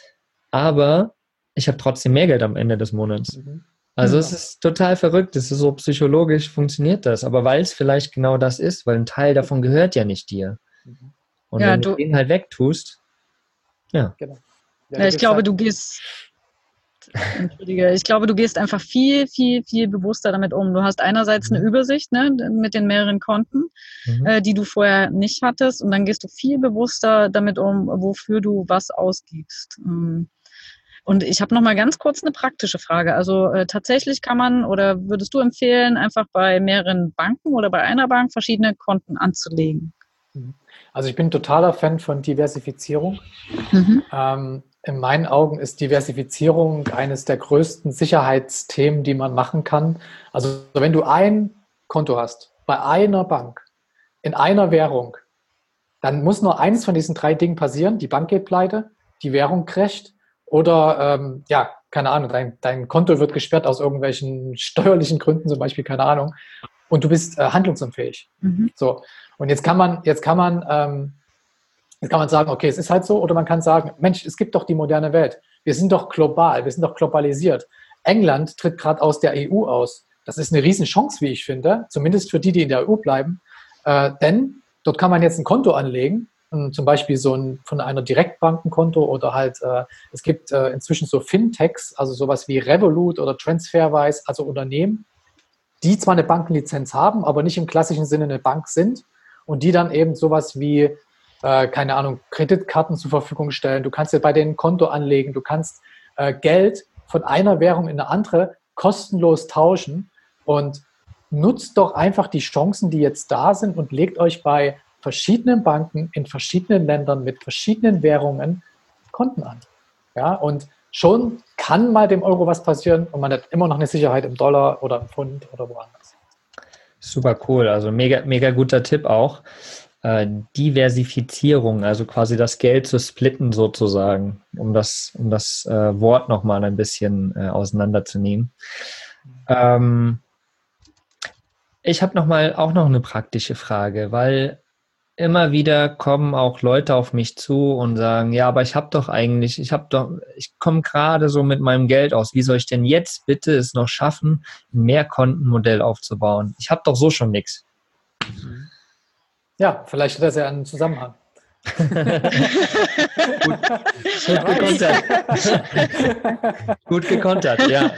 aber ich habe trotzdem mehr Geld am Ende des Monats. Also es ist total verrückt, es ist so psychologisch funktioniert das, aber weil es vielleicht genau das ist, weil ein Teil davon gehört ja nicht dir. Und wenn du den halt wegtust, ja. Genau. Ja, ich glaube, du gehst Entschuldige, ich glaube, du gehst einfach viel, viel, viel bewusster damit um. Du hast einerseits eine Übersicht, ne, mit den mehreren Konten, die du vorher nicht hattest, und dann gehst du viel bewusster damit um, wofür du was ausgibst. Und ich habe noch mal ganz kurz eine praktische Frage. Also tatsächlich kann man, oder würdest du empfehlen, einfach bei mehreren Banken oder bei einer Bank verschiedene Konten anzulegen? Also ich bin totaler Fan von Diversifizierung. In meinen Augen ist Diversifizierung eines der größten Sicherheitsthemen, die man machen kann. Also wenn du ein Konto hast, bei einer Bank, in einer Währung, dann muss nur eines von diesen 3 Dingen passieren. Die Bank geht pleite, die Währung crasht oder, keine Ahnung, dein Konto wird gesperrt aus irgendwelchen steuerlichen Gründen, zum Beispiel, keine Ahnung, und du bist handlungsunfähig. So. Und jetzt kann man sagen, okay, es ist halt so, oder man kann sagen, Mensch, es gibt doch die moderne Welt. Wir sind doch global, wir sind doch globalisiert. England tritt gerade aus der EU aus. Das ist eine Riesen-Chance, wie ich finde, zumindest für die in der EU bleiben. Denn dort kann man jetzt ein Konto anlegen, zum Beispiel von einer Direktbankenkonto oder halt, es gibt inzwischen so Fintechs, also sowas wie Revolut oder Transferwise, also Unternehmen, die zwar eine Bankenlizenz haben, aber nicht im klassischen Sinne eine Bank sind und die dann eben sowas wie keine Ahnung, Kreditkarten zur Verfügung stellen. Du kannst dir bei denen ein Konto anlegen. Du kannst Geld von einer Währung in eine andere kostenlos tauschen und nutzt doch einfach die Chancen, die jetzt da sind, und legt euch bei verschiedenen Banken in verschiedenen Ländern mit verschiedenen Währungen Konten an. Ja, und schon kann mal dem Euro was passieren und man hat immer noch eine Sicherheit im Dollar oder im Pfund oder woanders. Super cool, also mega, mega guter Tipp auch. Diversifizierung, also quasi das Geld zu splitten sozusagen, um das Wort nochmal ein bisschen auseinanderzunehmen. Ich habe auch noch eine praktische Frage, weil immer wieder kommen auch Leute auf mich zu und sagen, ja, aber ich komme gerade so mit meinem Geld aus. Wie soll ich denn jetzt bitte es noch schaffen, ein Mehrkontenmodell aufzubauen? Ich habe doch so schon nichts. Ja, vielleicht hat das ja einen Zusammenhang. Gut gekontert, ja.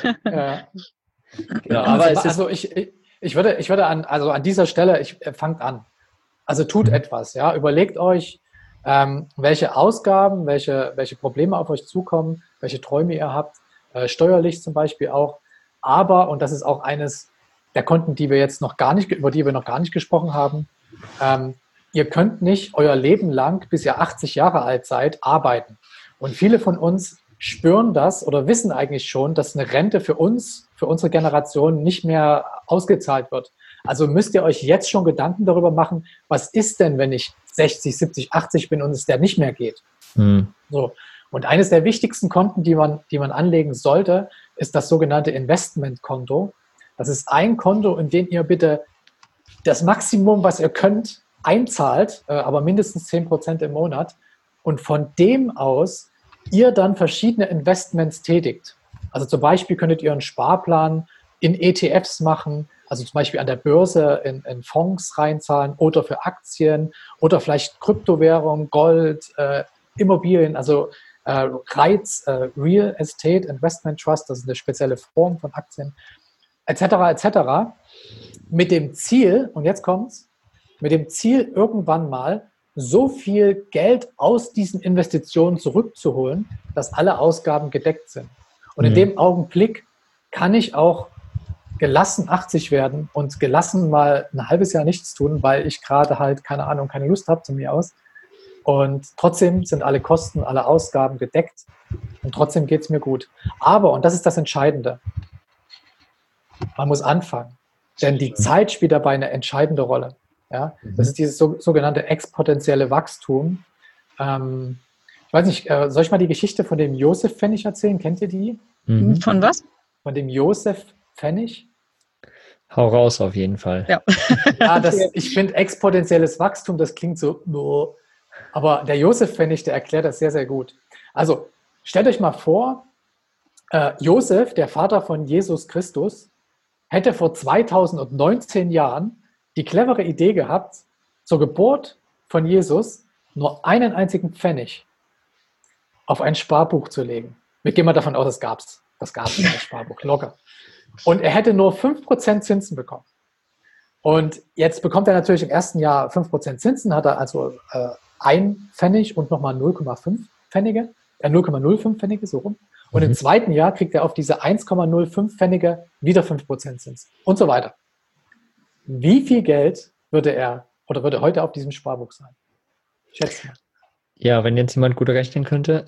Genau, also ich würde an dieser Stelle, fangt an. Also tut etwas, ja. Überlegt euch, welche Ausgaben, welche Probleme auf euch zukommen, welche Träume ihr habt, steuerlich zum Beispiel auch. Aber, und das ist auch eines der Konten, über die wir noch gar nicht gesprochen haben, ihr könnt nicht euer Leben lang, bis ihr 80 Jahre alt seid, arbeiten. Und viele von uns spüren das oder wissen eigentlich schon, dass eine Rente für uns, für unsere Generation nicht mehr ausgezahlt wird. Also müsst ihr euch jetzt schon Gedanken darüber machen, was ist denn, wenn ich 60, 70, 80 bin und es der nicht mehr geht? So. Und eines der wichtigsten Konten, die man anlegen sollte, ist das sogenannte Investmentkonto. Das ist ein Konto, in dem ihr bitte das Maximum, was ihr könnt, einzahlt, aber mindestens 10% im Monat, und von dem aus ihr dann verschiedene Investments tätigt. Also zum Beispiel könntet ihr einen Sparplan in ETFs machen, also zum Beispiel an der Börse in Fonds reinzahlen oder für Aktien oder vielleicht Kryptowährung, Gold, Immobilien, also Real Estate Investment Trust, das ist eine spezielle Form von Aktien, etc., etc. Mit dem Ziel, und jetzt kommt's, mit dem Ziel, irgendwann mal so viel Geld aus diesen Investitionen zurückzuholen, dass alle Ausgaben gedeckt sind. Und in dem Augenblick kann ich auch gelassen 80 werden und gelassen mal ein halbes Jahr nichts tun, weil ich gerade halt, keine Ahnung, keine Lust habe zu mir aus. Und trotzdem sind alle Kosten, alle Ausgaben gedeckt und trotzdem geht es mir gut. Aber, und das ist das Entscheidende, man muss anfangen, denn die Zeit spielt dabei eine entscheidende Rolle. Ja? Das ist dieses sogenannte exponentielle Wachstum. Ich weiß nicht, soll ich mal die Geschichte von dem Josef Pfennig erzählen? Kennt ihr die? Von was? Von dem Josef Pfennig? Hau raus auf jeden Fall. Ja, ich finde exponentielles Wachstum, das klingt so, aber der Josef Pfennig, der erklärt das sehr, sehr gut. Also stellt euch mal vor, Josef, der Vater von Jesus Christus, hätte vor 2019 Jahren die clevere Idee gehabt, zur Geburt von Jesus nur einen einzigen Pfennig auf ein Sparbuch zu legen. Wir gehen mal davon aus, es gab es. Das gab es in der Sparbuch, locker. Und er hätte nur 5% Zinsen bekommen. Und jetzt bekommt er natürlich im ersten Jahr 5% Zinsen, hat er also 1 Pfennig und nochmal 0,5 Pfennige, 0,05 Pfennige, so rum. Und im zweiten Jahr kriegt er auf diese 1,05 Pfennige wieder 5% Zins und so weiter. Wie viel Geld würde heute auf diesem Sparbuch sein? Schätzt mal. Ja, wenn jetzt jemand gut rechnen könnte.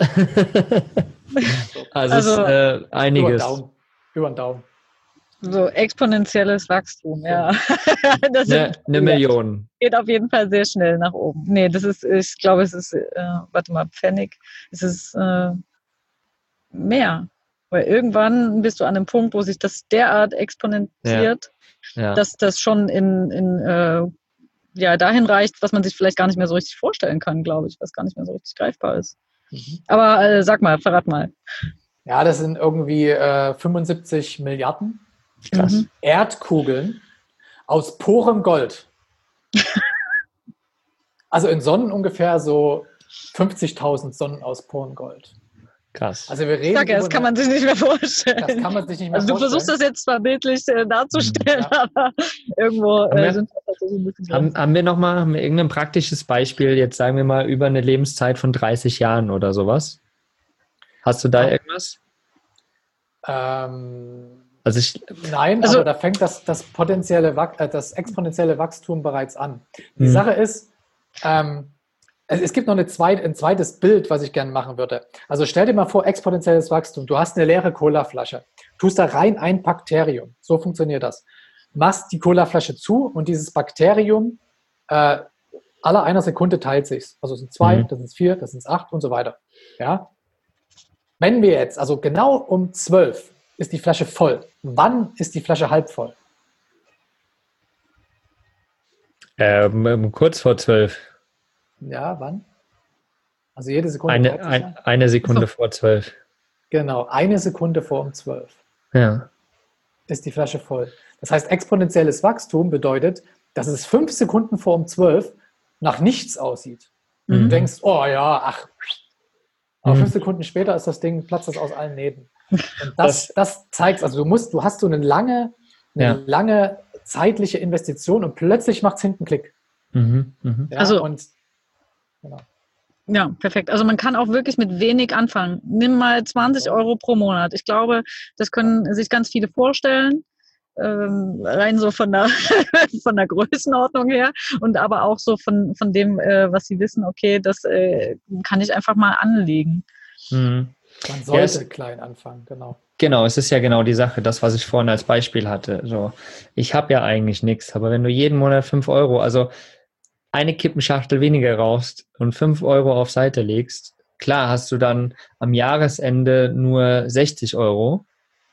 also ist einiges. Über den Daumen. So exponentielles Wachstum, ja. Das eine Million. Geht auf jeden Fall sehr schnell nach oben. Nee, ich glaube, es ist, Pfennig, es ist mehr. Weil irgendwann bist du an einem Punkt, wo sich das derart exponentiert, dass das schon dahin reicht, was man sich vielleicht gar nicht mehr so richtig vorstellen kann, glaube ich, was gar nicht mehr so richtig greifbar ist. Aber verrat mal. Ja, das sind irgendwie 75 Milliarden Krass. Erdkugeln aus purem Gold. Also in Sonnen ungefähr so 50.000 Sonnen aus purem Gold. Krass. Also wir reden das kann man sich nicht mehr vorstellen. Das kann man sich nicht mehr vorstellen. Du versuchst das jetzt zwar bildlich darzustellen, aber irgendwo sind wir tatsächlich ein bisschen haben wir irgendein praktisches Beispiel, jetzt sagen wir mal über eine Lebenszeit von 30 Jahren oder sowas? Hast du da irgendwas? Nein, aber da fängt das exponentielle Wachstum bereits an. Die Sache ist, es gibt noch ein zweites Bild, was ich gerne machen würde. Also stell dir mal vor, exponentielles Wachstum. Du hast eine leere Colaflasche, tust da rein ein Bakterium. So funktioniert das. Machst die Colaflasche zu und dieses Bakterium alle einer Sekunde teilt sich. Also es sind 2, das sind 4, das sind 8 und so weiter. Ja? Wenn wir jetzt, also genau um 12 ist die Flasche voll. Wann ist die Flasche halb voll? Kurz vor 12. Ja, wann? Also jede Sekunde. Eine Sekunde vor 12. Genau, 1 Sekunde vor um 12. Ja. Ist die Flasche voll. Das heißt, exponentielles Wachstum bedeutet, dass es 5 Sekunden vor um 12 nach nichts aussieht. Du denkst, oh ja, aber 5 Sekunden später ist das Ding, platzt das aus allen Nähten. Und das zeigt, also du hast so eine lange zeitliche Investition und plötzlich macht es hinten Klick. Ja, ja, perfekt. Also man kann auch wirklich mit wenig anfangen. Nimm mal 20 € pro Monat. Ich glaube, das können sich ganz viele vorstellen. Rein so von der Größenordnung her und aber auch so von dem, was sie wissen, okay, das kann ich einfach mal anlegen. Man sollte klein anfangen, genau. Genau, es ist ja genau die Sache, das, was ich vorhin als Beispiel hatte. So, ich habe ja eigentlich nichts, aber wenn du jeden Monat 5 €, also eine Kippenschachtel weniger rauchst und 5 € auf Seite legst, klar hast du dann am Jahresende nur 60 €,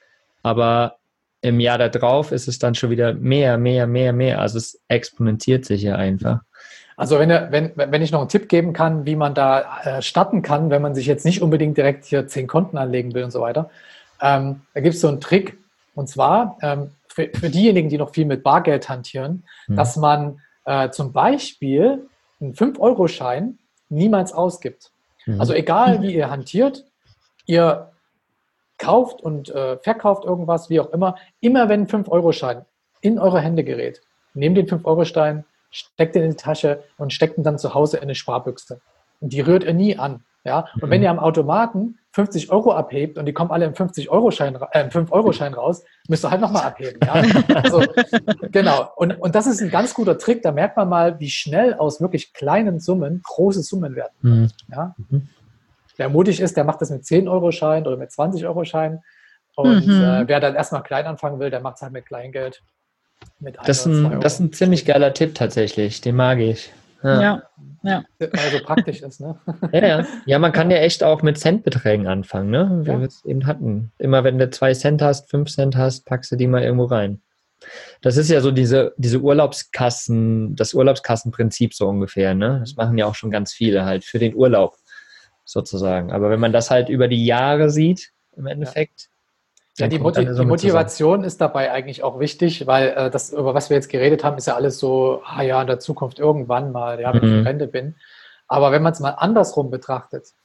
aber im Jahr darauf ist es dann schon wieder mehr. Also es exponentiert sich ja einfach. Also wenn ich noch einen Tipp geben kann, wie man da starten kann, wenn man sich jetzt nicht unbedingt direkt hier 10 Konten anlegen will und so weiter, da gibt es so einen Trick, und zwar für diejenigen, die noch viel mit Bargeld hantieren, dass man zum Beispiel einen 5-Euro-Schein niemals ausgibt. Also egal, wie ihr hantiert, ihr kauft und verkauft irgendwas, wie auch immer wenn ein 5-Euro-Schein in eure Hände gerät, nehmt den 5-Euro-Stein, steckt ihn in die Tasche und steckt ihn dann zu Hause in eine Sparbüchse. Und die rührt ihr nie an. Ja? Und wenn ihr am Automaten 50 € abhebt und die kommen alle im 5-Euro-Schein raus, müsst ihr halt nochmal abheben. Ja? Also, genau. Und das ist ein ganz guter Trick. Da merkt man mal, wie schnell aus wirklich kleinen Summen große Summen werden. Ja? Wer mutig ist, der macht das mit 10-Euro-Schein oder mit 20-Euro-Schein. Und wer dann erstmal klein anfangen will, der macht es halt mit Kleingeld. Das ist ein ziemlich geiler Tipp tatsächlich. Den mag ich. Ja. Weil so praktisch ist, ne? Ja, man kann ja echt auch mit Centbeträgen anfangen, ne? Wie wir es eben hatten. Immer wenn du 2 Cent hast, 5 Cent hast, packst du die mal irgendwo rein. Das ist ja so diese Urlaubskassen, das Urlaubskassenprinzip so ungefähr, ne? Das machen ja auch schon ganz viele halt für den Urlaub sozusagen. Aber wenn man das halt über die Jahre sieht, im Endeffekt. Ja, die Motivation ist dabei eigentlich auch wichtig, weil das, über was wir jetzt geredet haben, ist ja alles so, in der Zukunft irgendwann mal, wenn ich in Rente bin. Aber wenn man es mal andersrum betrachtet,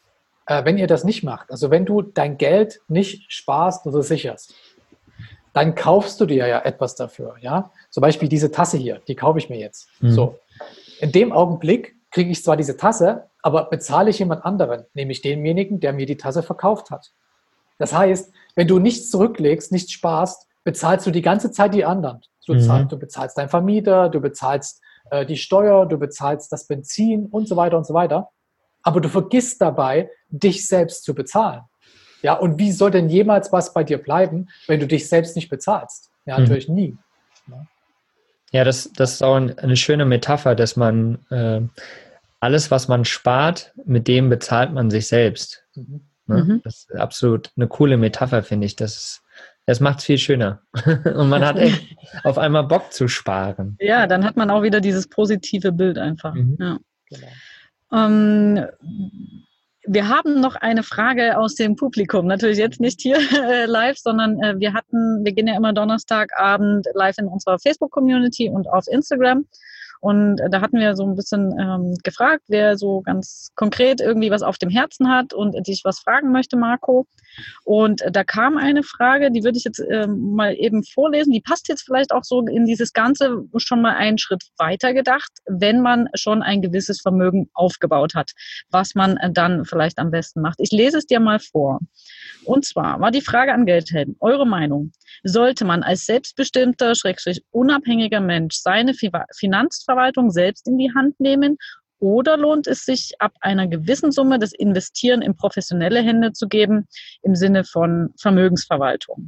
wenn ihr das nicht macht, also wenn du dein Geld nicht sparst oder sicherst, dann kaufst du dir ja etwas dafür. Ja? Zum Beispiel diese Tasse hier, die kaufe ich mir jetzt. So. In dem Augenblick kriege ich zwar diese Tasse, aber bezahle ich jemand anderen, nämlich denjenigen, der mir die Tasse verkauft hat. Das heißt, wenn du nichts zurücklegst, nichts sparst, bezahlst du die ganze Zeit die anderen. Du bezahlst deinen Vermieter, du bezahlst die Steuer, du bezahlst das Benzin und so weiter und so weiter. Aber du vergisst dabei, dich selbst zu bezahlen. Ja, und wie soll denn jemals was bei dir bleiben, wenn du dich selbst nicht bezahlst? Ja, natürlich nie. Ja, das ist auch eine schöne Metapher, dass man alles, was man spart, mit dem bezahlt man sich selbst. Ne? Das ist absolut eine coole Metapher, finde ich. Das macht es viel schöner. Und man hat echt auf einmal Bock zu sparen. Ja, dann hat man auch wieder dieses positive Bild einfach. Ja. Genau. Wir haben noch eine Frage aus dem Publikum. Natürlich jetzt nicht hier live, sondern wir gehen ja immer Donnerstagabend live in unserer Facebook-Community und auf Instagram. Und da hatten wir so ein bisschen gefragt, wer so ganz konkret irgendwie was auf dem Herzen hat und dich was fragen möchte, Marco. Und da kam eine Frage, die würde ich jetzt mal eben vorlesen. Die passt jetzt vielleicht auch so in dieses Ganze schon mal einen Schritt weiter gedacht, wenn man schon ein gewisses Vermögen aufgebaut hat, was man dann vielleicht am besten macht. Ich lese es dir mal vor. Und zwar war die Frage an Geldhelden, eure Meinung: Sollte man als selbstbestimmter, unabhängiger Mensch seine Finanzverwaltung selbst in die Hand nehmen, oder lohnt es sich, ab einer gewissen Summe das Investieren in professionelle Hände zu geben, im Sinne von Vermögensverwaltung?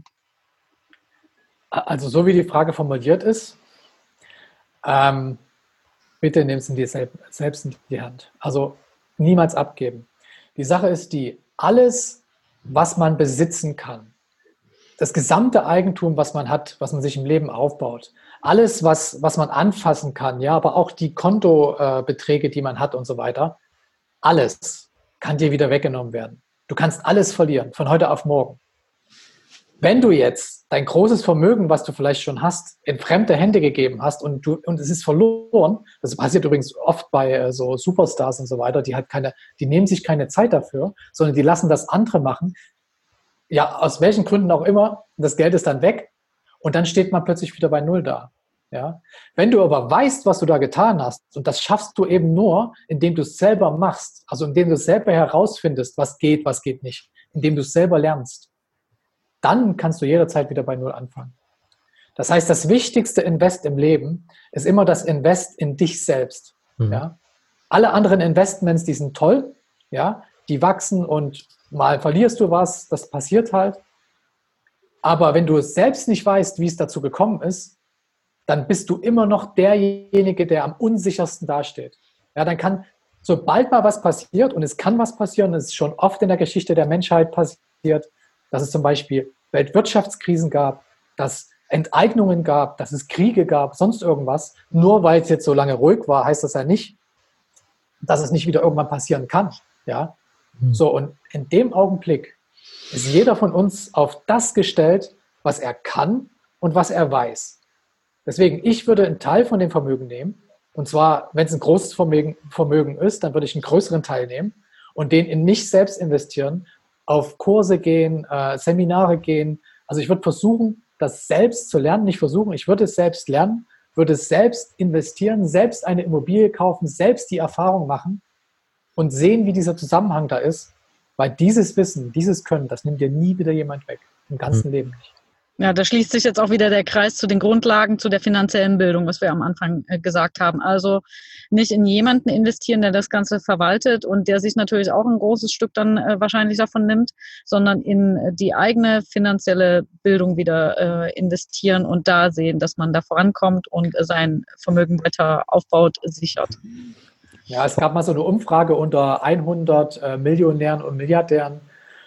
Also so wie die Frage formuliert ist, bitte nimm es selbst in die Hand. Also niemals abgeben. Die Sache ist die, alles, was man besitzen kann, das gesamte Eigentum, was man hat, was man sich im Leben aufbaut, alles, was man anfassen kann, ja, aber auch die Kontobeträge, die man hat und so weiter, alles kann dir wieder weggenommen werden. Du kannst alles verlieren, von heute auf morgen. Wenn du jetzt dein großes Vermögen, was du vielleicht schon hast, in fremde Hände gegeben hast und es ist verloren, das passiert übrigens oft bei so Superstars und so weiter, die nehmen sich keine Zeit dafür, sondern die lassen das andere machen. Ja, aus welchen Gründen auch immer, das Geld ist dann weg und dann steht man plötzlich wieder bei Null da. Ja? Wenn du aber weißt, was du da getan hast, und das schaffst du eben nur, indem du es selber machst, also indem du selber herausfindest, was geht nicht, indem du es selber lernst, dann kannst du jederzeit wieder bei Null anfangen. Das heißt, das wichtigste Invest im Leben ist immer das Invest in dich selbst. Ja? Alle anderen Investments, die sind toll, ja? Die wachsen und mal verlierst du was, das passiert halt. Aber wenn du es selbst nicht weißt, wie es dazu gekommen ist, dann bist du immer noch derjenige, der am unsichersten dasteht. Ja, dann kann, sobald mal was passiert, und es kann was passieren, es ist schon oft in der Geschichte der Menschheit passiert, dass es zum Beispiel Weltwirtschaftskrisen gab, dass es Enteignungen gab, dass es Kriege gab, sonst irgendwas. Nur weil es jetzt so lange ruhig war, heißt das ja nicht, dass es nicht wieder irgendwann passieren kann. Ja? So, und in dem Augenblick ist jeder von uns auf das gestellt, was er kann und was er weiß. Deswegen, ich würde einen Teil von dem Vermögen nehmen, und zwar, wenn es ein großes Vermögen ist, dann würde ich einen größeren Teil nehmen und den in mich selbst investieren, auf Kurse gehen, Seminare gehen. Also ich würde versuchen, das selbst zu lernen, ich würde es selbst lernen, würde es selbst investieren, selbst eine Immobilie kaufen, selbst die Erfahrung machen und sehen, wie dieser Zusammenhang da ist, weil dieses Wissen, dieses Können, das nimmt dir nie wieder jemand weg, im ganzen Leben nicht. Ja, da schließt sich jetzt auch wieder der Kreis zu den Grundlagen, zu der finanziellen Bildung, was wir am Anfang gesagt haben. Also nicht in jemanden investieren, der das Ganze verwaltet und der sich natürlich auch ein großes Stück dann wahrscheinlich davon nimmt, sondern in die eigene finanzielle Bildung wieder investieren und da sehen, dass man da vorankommt und sein Vermögen weiter aufbaut, sichert. Ja, es gab mal so eine Umfrage unter 100 Millionären und Milliardären,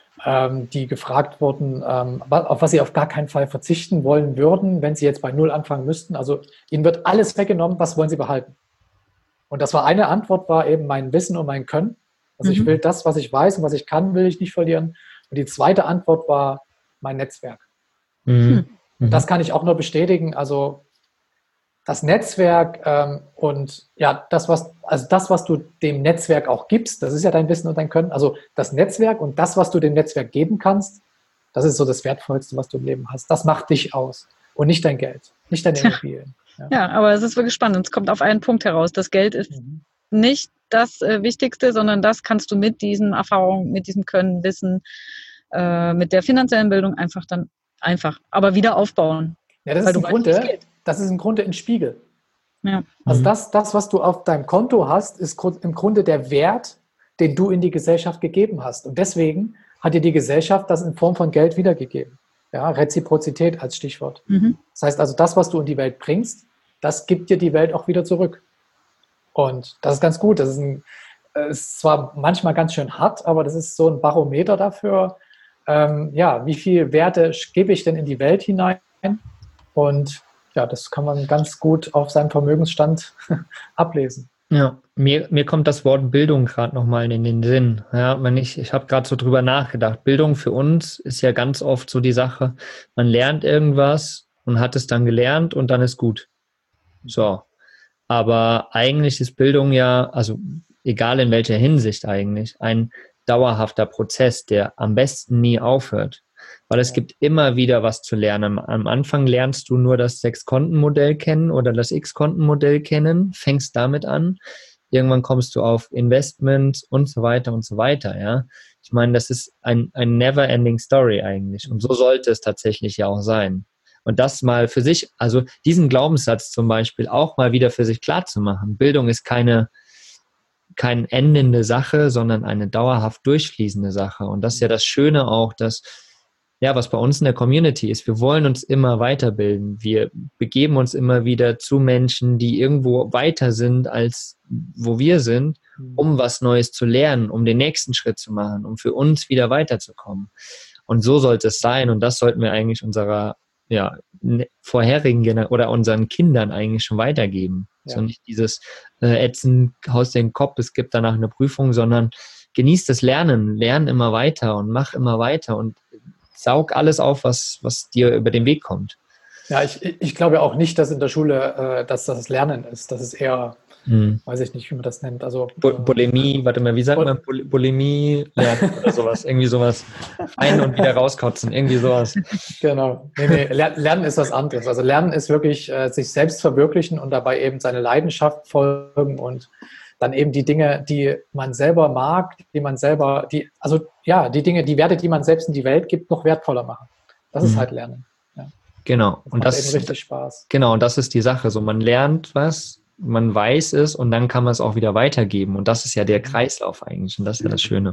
die gefragt wurden, auf was sie auf gar keinen Fall verzichten wollen würden, wenn sie jetzt bei Null anfangen müssten. Also ihnen wird alles weggenommen, was wollen sie behalten? Und das war eine Antwort, war eben mein Wissen und mein Können. Also ich will das, was ich weiß und was ich kann, will ich nicht verlieren. Und die zweite Antwort war mein Netzwerk. Und das kann ich auch nur bestätigen. Also das Netzwerk und ja, das, was du dem Netzwerk auch gibst, das ist ja dein Wissen und dein Können. Also das Netzwerk und das, was du dem Netzwerk geben kannst, das ist so das Wertvollste, was du im Leben hast. Das macht dich aus und nicht dein Geld, nicht deine Immobilien. Ja, aber es ist wirklich spannend. Es kommt auf einen Punkt heraus. Das Geld ist nicht das Wichtigste, sondern das kannst du mit diesen Erfahrungen, mit diesem Können, Wissen, mit der finanziellen Bildung aber wieder aufbauen. Ja, das ist im Grunde ein Spiegel. Ja. Also das, was du auf deinem Konto hast, ist im Grunde der Wert, den du in die Gesellschaft gegeben hast. Und deswegen hat dir die Gesellschaft das in Form von Geld wiedergegeben. Ja, Reziprozität als Stichwort. Das heißt also, das, was du in die Welt bringst, das gibt dir die Welt auch wieder zurück. Und das ist ganz gut. Das ist zwar manchmal ganz schön hart, aber das ist so ein Barometer dafür, wie viel Werte gebe ich denn in die Welt hinein? Und ja, das kann man ganz gut auf seinem Vermögensstand ablesen. Ja, mir kommt das Wort Bildung gerade nochmal in den Sinn. Ja, ich habe gerade so drüber nachgedacht. Bildung für uns ist ja ganz oft so die Sache, man lernt irgendwas und hat es dann gelernt und dann ist gut. So. Aber eigentlich ist Bildung ja, also egal in welcher Hinsicht eigentlich, ein dauerhafter Prozess, der am besten nie aufhört. Weil es gibt immer wieder was zu lernen. Am Anfang lernst du nur das 6-Konten-Modell kennen oder das X-Konten-Modell kennen, fängst damit an. Irgendwann kommst du auf Investments und so weiter und so weiter. Ja? Ich meine, das ist ein never-ending Story eigentlich. Und so sollte es tatsächlich ja auch sein. Und das mal für sich, also diesen Glaubenssatz zum Beispiel auch mal wieder für sich klar zu machen. Bildung ist keine endende Sache, sondern eine dauerhaft durchfließende Sache. Und das ist ja das Schöne auch, dass, ja, was bei uns in der Community ist, wir wollen uns immer weiterbilden. Wir begeben uns immer wieder zu Menschen, die irgendwo weiter sind, als wo wir sind, um was Neues zu lernen, um den nächsten Schritt zu machen, um für uns wieder weiterzukommen. Und so sollte es sein. Und das sollten wir eigentlich unserer vorherigen oder unseren Kindern eigentlich schon weitergeben. Ja. So nicht dieses Ätzen, haust den Kopf, es gibt danach eine Prüfung, sondern genieß das Lernen, lern immer weiter und mach immer weiter und saug alles auf, was dir über den Weg kommt. Ja, ich glaube auch nicht, dass in der Schule dass das Lernen ist. Das ist eher, weiß ich nicht, wie man das nennt. Also Bulimie, warte mal, wie sagt man? Bulimie lernen oder sowas. Irgendwie sowas. Ein- und wieder rauskotzen, irgendwie sowas. Genau. Nee, Lernen ist was anderes. Also Lernen ist wirklich sich selbst verwirklichen und dabei eben seine Leidenschaft folgen und dann eben die Dinge, die man selber mag, die Dinge, die Werte, die man selbst in die Welt gibt, noch wertvoller machen. Das ist halt Lernen. Ja. Genau. Und das macht eben richtig Spaß. Genau, und das ist die Sache. So, man lernt was, man weiß es und dann kann man es auch wieder weitergeben. Und das ist ja der Kreislauf eigentlich. Und das ist ja das Schöne.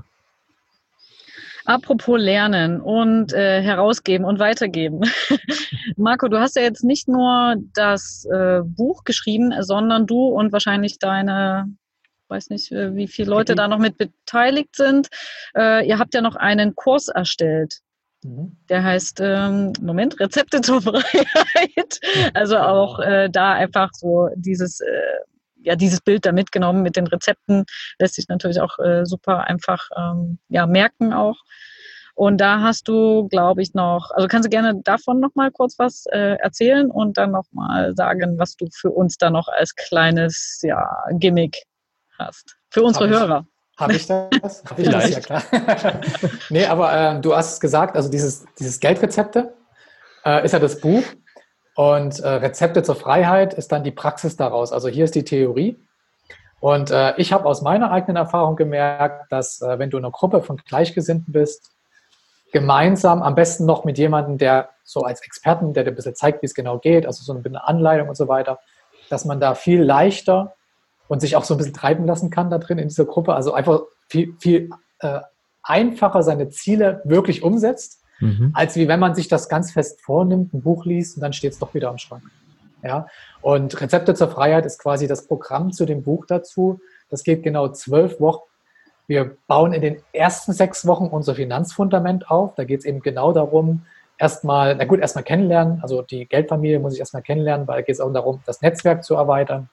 Apropos Lernen und herausgeben und weitergeben. Marco, du hast ja jetzt nicht nur das Buch geschrieben, sondern du und wahrscheinlich deine, weiß nicht, wie viele Leute da noch mit beteiligt sind. Ihr habt ja noch einen Kurs erstellt. Der heißt, Rezepte zur Freiheit. Also auch da einfach so dieses Bild da mitgenommen mit den Rezepten. Lässt sich natürlich auch super einfach merken auch. Und da hast du, glaube ich, noch, also kannst du gerne davon noch mal kurz was erzählen und dann noch mal sagen, was du für uns da noch als kleines Gimmick hast. Für unsere Hörer. Habe ich das? Vielleicht. Ja, klar. Nee, aber du hast es gesagt, also dieses Geldrezepte ist ja das Buch und Rezepte zur Freiheit ist dann die Praxis daraus. Also hier ist die Theorie und ich habe aus meiner eigenen Erfahrung gemerkt, dass wenn du in einer Gruppe von Gleichgesinnten bist, gemeinsam, am besten noch mit jemandem, der so als Experten, der dir ein bisschen zeigt, wie es genau geht, also so eine Anleitung und so weiter, dass man da viel leichter und sich auch so ein bisschen treiben lassen kann da drin in dieser Gruppe. Also einfach viel einfacher seine Ziele wirklich umsetzt, als wie wenn man sich das ganz fest vornimmt, ein Buch liest und dann steht es doch wieder am Schrank. Ja? Und Rezepte zur Freiheit ist quasi das Programm zu dem Buch dazu. Das geht genau 12 Wochen. Wir bauen in den ersten 6 Wochen unser Finanzfundament auf. Da geht es eben genau darum, erstmal kennenlernen. Also die Geldfamilie muss ich erstmal kennenlernen, weil da geht es auch darum, das Netzwerk zu erweitern.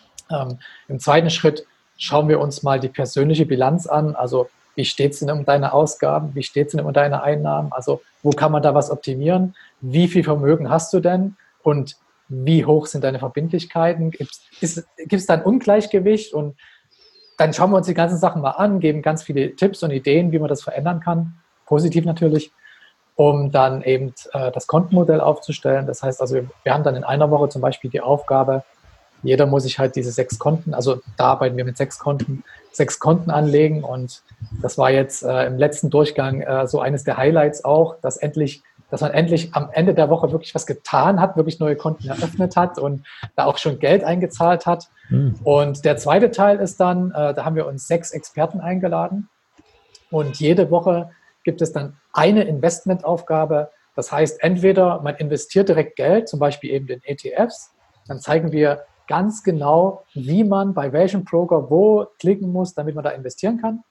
Im zweiten Schritt schauen wir uns mal die persönliche Bilanz an. Also wie steht es denn um deine Ausgaben? Wie steht es denn um deine Einnahmen? Also wo kann man da was optimieren? Wie viel Vermögen hast du denn? Und wie hoch sind deine Verbindlichkeiten, gibt es da ein Ungleichgewicht, und dann schauen wir uns die ganzen Sachen mal an, geben ganz viele Tipps und Ideen, wie man das verändern kann, positiv natürlich, um dann eben das Kontenmodell aufzustellen. Das heißt also, wir haben dann in einer Woche zum Beispiel die Aufgabe, jeder muss sich halt diese 6 Konten, also da arbeiten wir mit 6 Konten anlegen, und das war jetzt im letzten Durchgang so eines der Highlights auch, dass man endlich am Ende der Woche wirklich was getan hat, wirklich neue Konten eröffnet hat und da auch schon Geld eingezahlt hat. Und der zweite Teil ist dann, da haben wir uns 6 Experten eingeladen, und jede Woche gibt es dann eine Investmentaufgabe. Das heißt, entweder man investiert direkt Geld, zum Beispiel eben in ETFs, dann zeigen wir ganz genau, wie man bei welchem Broker wo klicken muss, damit man da investieren kann.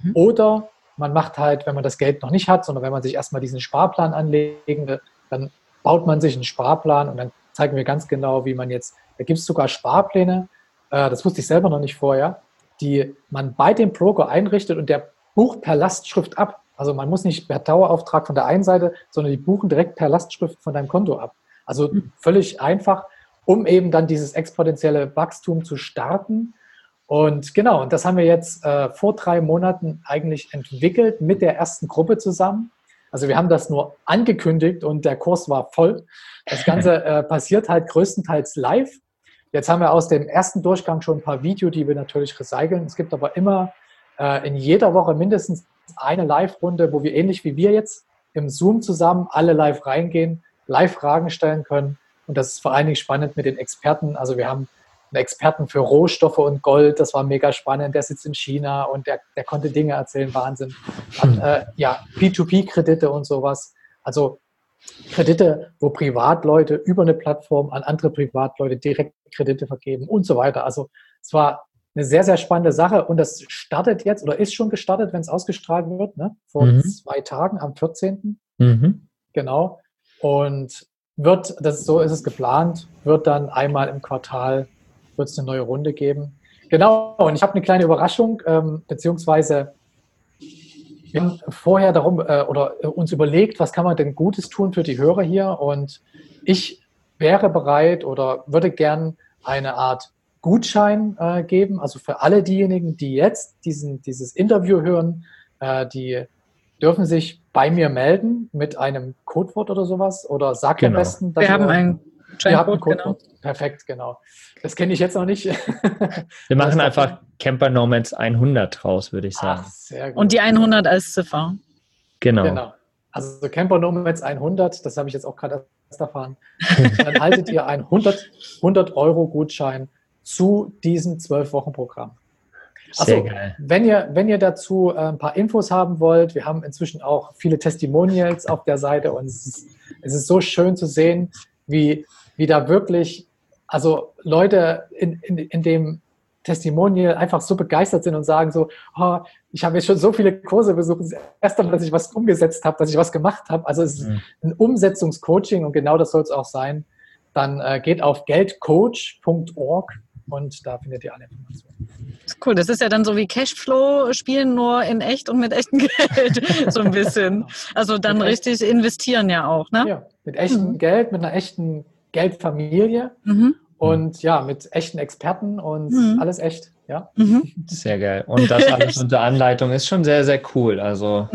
Oder man macht halt, wenn man das Geld noch nicht hat, sondern wenn man sich erstmal diesen Sparplan anlegen will, dann baut man sich einen Sparplan, und dann zeigen wir ganz genau, wie man jetzt, da gibt es sogar Sparpläne, das wusste ich selber noch nicht vorher, die man bei dem Broker einrichtet, und der bucht per Lastschrift ab. Also man muss nicht per Dauerauftrag von der einen Seite, sondern die buchen direkt per Lastschrift von deinem Konto ab. Also völlig einfach, um eben dann dieses exponentielle Wachstum zu starten. Und genau, und das haben wir jetzt vor 3 Monaten eigentlich entwickelt mit der ersten Gruppe zusammen. Also wir haben das nur angekündigt und der Kurs war voll. Das Ganze passiert halt größtenteils live. Jetzt haben wir aus dem ersten Durchgang schon ein paar Videos, die wir natürlich recyceln. Es gibt aber immer in jeder Woche mindestens eine Live-Runde, wo wir ähnlich wie wir jetzt im Zoom zusammen alle live reingehen, live Fragen stellen können. Und das ist vor allen Dingen spannend mit den Experten. Also wir haben einen Experten für Rohstoffe und Gold, das war mega spannend. Der sitzt in China und der konnte Dinge erzählen, Wahnsinn. Dann, P2P-Kredite und sowas. Also Kredite, wo Privatleute über eine Plattform an andere Privatleute direkt Kredite vergeben und so weiter. Also es war eine sehr, sehr spannende Sache, und das startet jetzt oder ist schon gestartet, wenn es ausgestrahlt wird, ne? Vor 2 Tagen, am 14. Genau. Und so ist es geplant, wird dann einmal im Quartal wird es eine neue Runde geben. Genau, und ich habe eine kleine Überraschung, beziehungsweise wir haben vorher uns überlegt, was kann man denn Gutes tun für die Hörer hier, und ich wäre bereit oder würde gern eine Art Gutschein geben, also für alle diejenigen, die jetzt dieses Interview hören, die dürfen sich bei mir melden mit einem Codewort oder sowas, oder sagt am besten, dass wir haben ein Codewort. Genau. Perfekt, genau. Das kenne ich jetzt noch nicht. Wir machen einfach Camper Nomads 100 draus, würde ich sagen. Ach, sehr gut. Und die 100 als Ziffer. Genau. Also Camper Nomads 100, das habe ich jetzt auch gerade erst erfahren. Dann haltet ihr einen 100 Euro Gutschein zu diesem 12-Wochen-Programm. Sehr geil. Wenn ihr dazu ein paar Infos haben wollt, wir haben inzwischen auch viele Testimonials auf der Seite, und es ist so schön zu sehen, wie da wirklich, also Leute in dem Testimonial einfach so begeistert sind und sagen so, oh, ich habe jetzt schon so viele Kurse besucht, das erste Mal, dass ich was umgesetzt habe, dass ich was gemacht habe. Also es ist ein Umsetzungscoaching, und genau das soll es auch sein. Dann geht auf geldcoach.org, und da findet ihr alle Informationen. Cool, das ist ja dann so wie Cashflow spielen, nur in echt und mit echtem Geld, so ein bisschen. Also dann richtig investieren ja auch, ne? Ja, mit echtem Geld, mit einer echten Geldfamilie und ja, mit echten Experten und alles echt, ja. Sehr geil. Und das alles unter Anleitung ist schon sehr, sehr cool. Also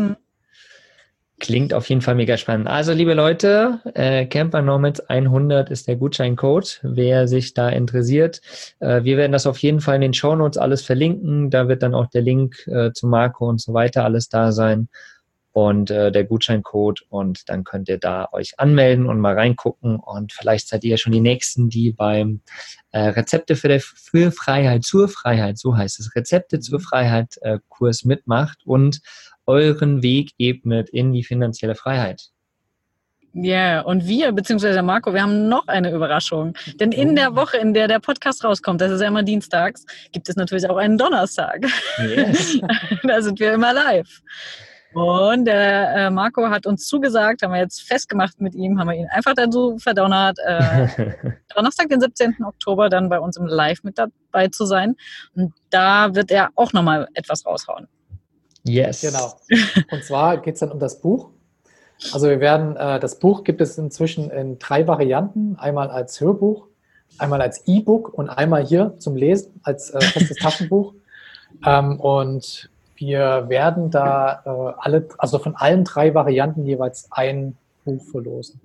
klingt auf jeden Fall mega spannend. Also liebe Leute, Camper Nomads 100 ist der Gutscheincode, wer sich da interessiert. Wir werden das auf jeden Fall in den Shownotes alles verlinken. Da wird dann auch der Link zu Marco und so weiter alles da sein. Und der Gutscheincode, und dann könnt ihr da euch anmelden und mal reingucken, und vielleicht seid ihr ja schon die Nächsten, die beim Rezepte für Freiheit zur Freiheit, so heißt es, Rezepte zur Freiheit Kurs mitmacht und euren Weg ebnet in die finanzielle Freiheit. Ja, und wir, beziehungsweise Marco, wir haben noch eine Überraschung. Denn in der Woche, in der der Podcast rauskommt, das ist ja immer dienstags, gibt es natürlich auch einen Donnerstag. Yes. Da sind wir immer live. Und der Marco hat uns zugesagt, haben wir jetzt festgemacht mit ihm, haben wir ihn einfach dazu verdonnert, Donnerstag, den 17. Oktober, dann bei uns im Live mit dabei zu sein. Und da wird er auch nochmal etwas raushauen. Yes. Genau. Und zwar geht es dann um das Buch. Also wir werden, das Buch gibt es inzwischen in 3 Varianten. Einmal als Hörbuch, einmal als E-Book und einmal hier zum Lesen als festes Taschenbuch. Und wir werden da also von allen 3 Varianten jeweils ein Buch verlosen.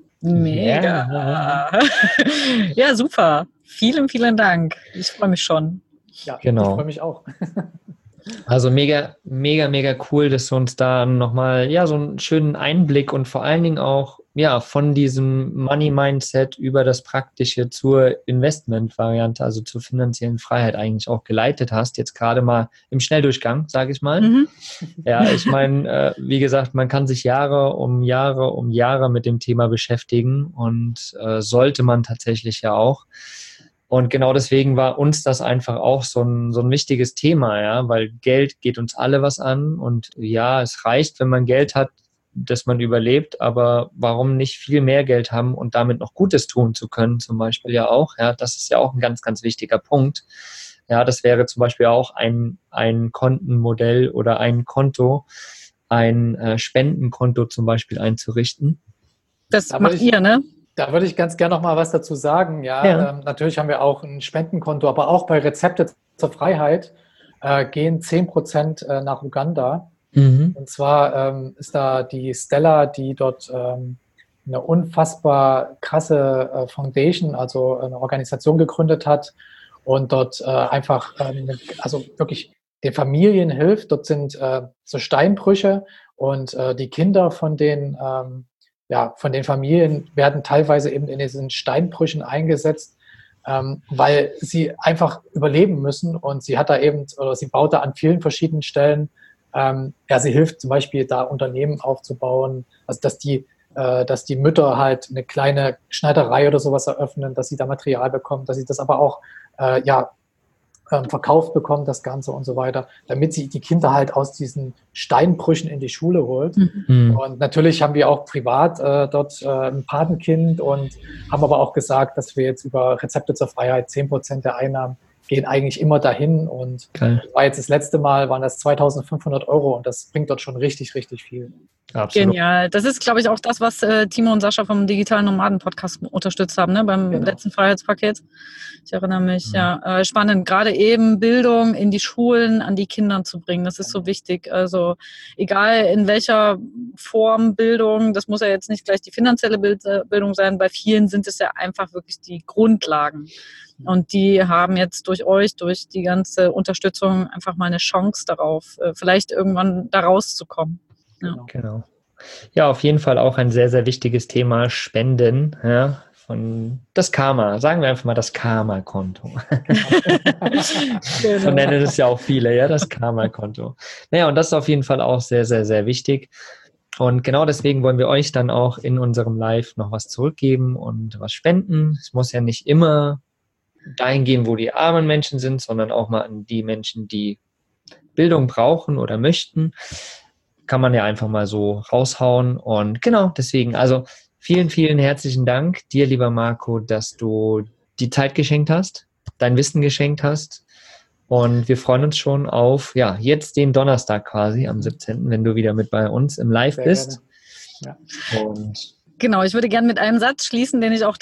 Mega. Ja, super. Vielen, vielen Dank. Ich freue mich schon. Ja, Genau. Ich freue mich auch. Also mega, mega, mega cool, dass du uns da nochmal so einen schönen Einblick und vor allen Dingen auch von diesem Money-Mindset über das Praktische zur Investment-Variante, also zur finanziellen Freiheit eigentlich auch geleitet hast. Jetzt gerade mal im Schnelldurchgang, sage ich mal. Mhm. Ja, ich meine, wie gesagt, man kann sich Jahre um Jahre mit dem Thema beschäftigen und sollte man tatsächlich ja auch. Und genau deswegen war uns das einfach auch so ein wichtiges Thema, weil Geld geht uns alle was an und es reicht, wenn man Geld hat, dass man überlebt, aber warum nicht viel mehr Geld haben und damit noch Gutes tun zu können, zum Beispiel auch, das ist ja auch ein ganz, ganz wichtiger Punkt. Ja, das wäre zum Beispiel auch ein Kontenmodell oder ein Konto, ein Spendenkonto zum Beispiel einzurichten. Das macht ihr, ne? Da würde ich ganz gerne noch mal was dazu sagen. Natürlich haben wir auch ein Spendenkonto, aber auch bei Rezepte zur Freiheit gehen 10% nach Uganda. Mhm. Und zwar ist da die Stella, die dort eine unfassbar krasse Foundation, also eine Organisation gegründet hat und dort einfach also wirklich den Familien hilft. Dort sind so Steinbrüche und die Kinder von den Familien werden teilweise eben in diesen Steinbrüchen eingesetzt, weil sie einfach überleben müssen. Und sie baut da an vielen verschiedenen Stellen, sie hilft zum Beispiel da Unternehmen aufzubauen, also dass die Mütter halt eine kleine Schneiderei oder sowas eröffnen, dass sie da Material bekommen, dass sie das aber auch verkauft bekommen, das Ganze und so weiter, damit sie die Kinder halt aus diesen Steinbrüchen in die Schule holt. Mhm. Und natürlich haben wir auch privat dort ein Patenkind und haben aber auch gesagt, dass wir jetzt über Rezepte zur Freiheit 10% der Einnahmen gehen eigentlich immer dahin. Und war jetzt das letzte Mal, waren das 2.500 € und das bringt dort schon richtig, richtig viel. Absolut. Genial. Das ist, glaube ich, auch das, was Timo und Sascha vom Digitalen Nomaden-Podcast unterstützt haben, ne? Beim letzten Freiheitspaket. Ich erinnere mich, spannend. Gerade eben Bildung in die Schulen, an die Kinder zu bringen, das ist so wichtig. Also egal in welcher Form Bildung, das muss ja jetzt nicht gleich die finanzielle Bildung sein, bei vielen sind es ja einfach wirklich die Grundlagen. Und die haben jetzt durch euch, durch die ganze Unterstützung einfach mal eine Chance darauf, vielleicht irgendwann da rauszukommen. Ja. Genau. Ja, auf jeden Fall auch ein sehr, sehr wichtiges Thema, Spenden, von das Karma, sagen wir einfach mal das Karma-Konto. So nennen es ja auch viele, das Karma-Konto. Und das ist auf jeden Fall auch sehr, sehr, sehr wichtig. Und genau deswegen wollen wir euch dann auch in unserem Live noch was zurückgeben und was spenden. Es muss ja nicht immer dahin gehen, wo die armen Menschen sind, sondern auch mal an die Menschen, die Bildung brauchen oder möchten. Kann man ja einfach mal so raushauen. Und genau deswegen, also vielen, vielen herzlichen Dank dir, lieber Marco, dass du die Zeit geschenkt hast, dein Wissen geschenkt hast. Und wir freuen uns schon auf, jetzt den Donnerstag quasi, am 17., wenn du wieder mit bei uns im Live bist. Ja. Und genau, ich würde gerne mit einem Satz schließen, den ich auch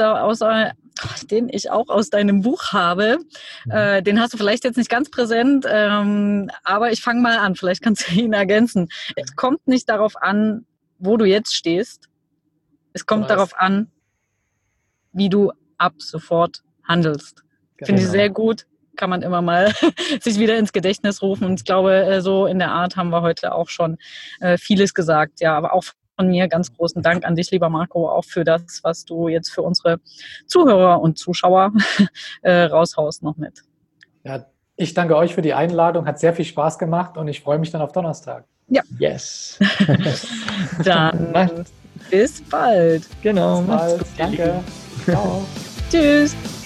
aus deinem Buch habe. Den hast du vielleicht jetzt nicht ganz präsent, aber ich fange mal an. Vielleicht kannst du ihn ergänzen. Es kommt nicht darauf an, wo du jetzt stehst. Es kommt darauf an, wie du ab sofort handelst. Finde ich sehr gut. Kann man immer mal sich wieder ins Gedächtnis rufen. Und ich glaube, so in der Art haben wir heute auch schon vieles gesagt. Ja, aber auch von mir ganz großen Dank an dich, lieber Marco, auch für das, was du jetzt für unsere Zuhörer und Zuschauer raushaust noch mit. Ja, ich danke euch für die Einladung, hat sehr viel Spaß gemacht und ich freue mich dann auf Donnerstag. Ja. Yes. Dann bis bald. Genau. Bis bald. Danke. Ciao. Tschüss.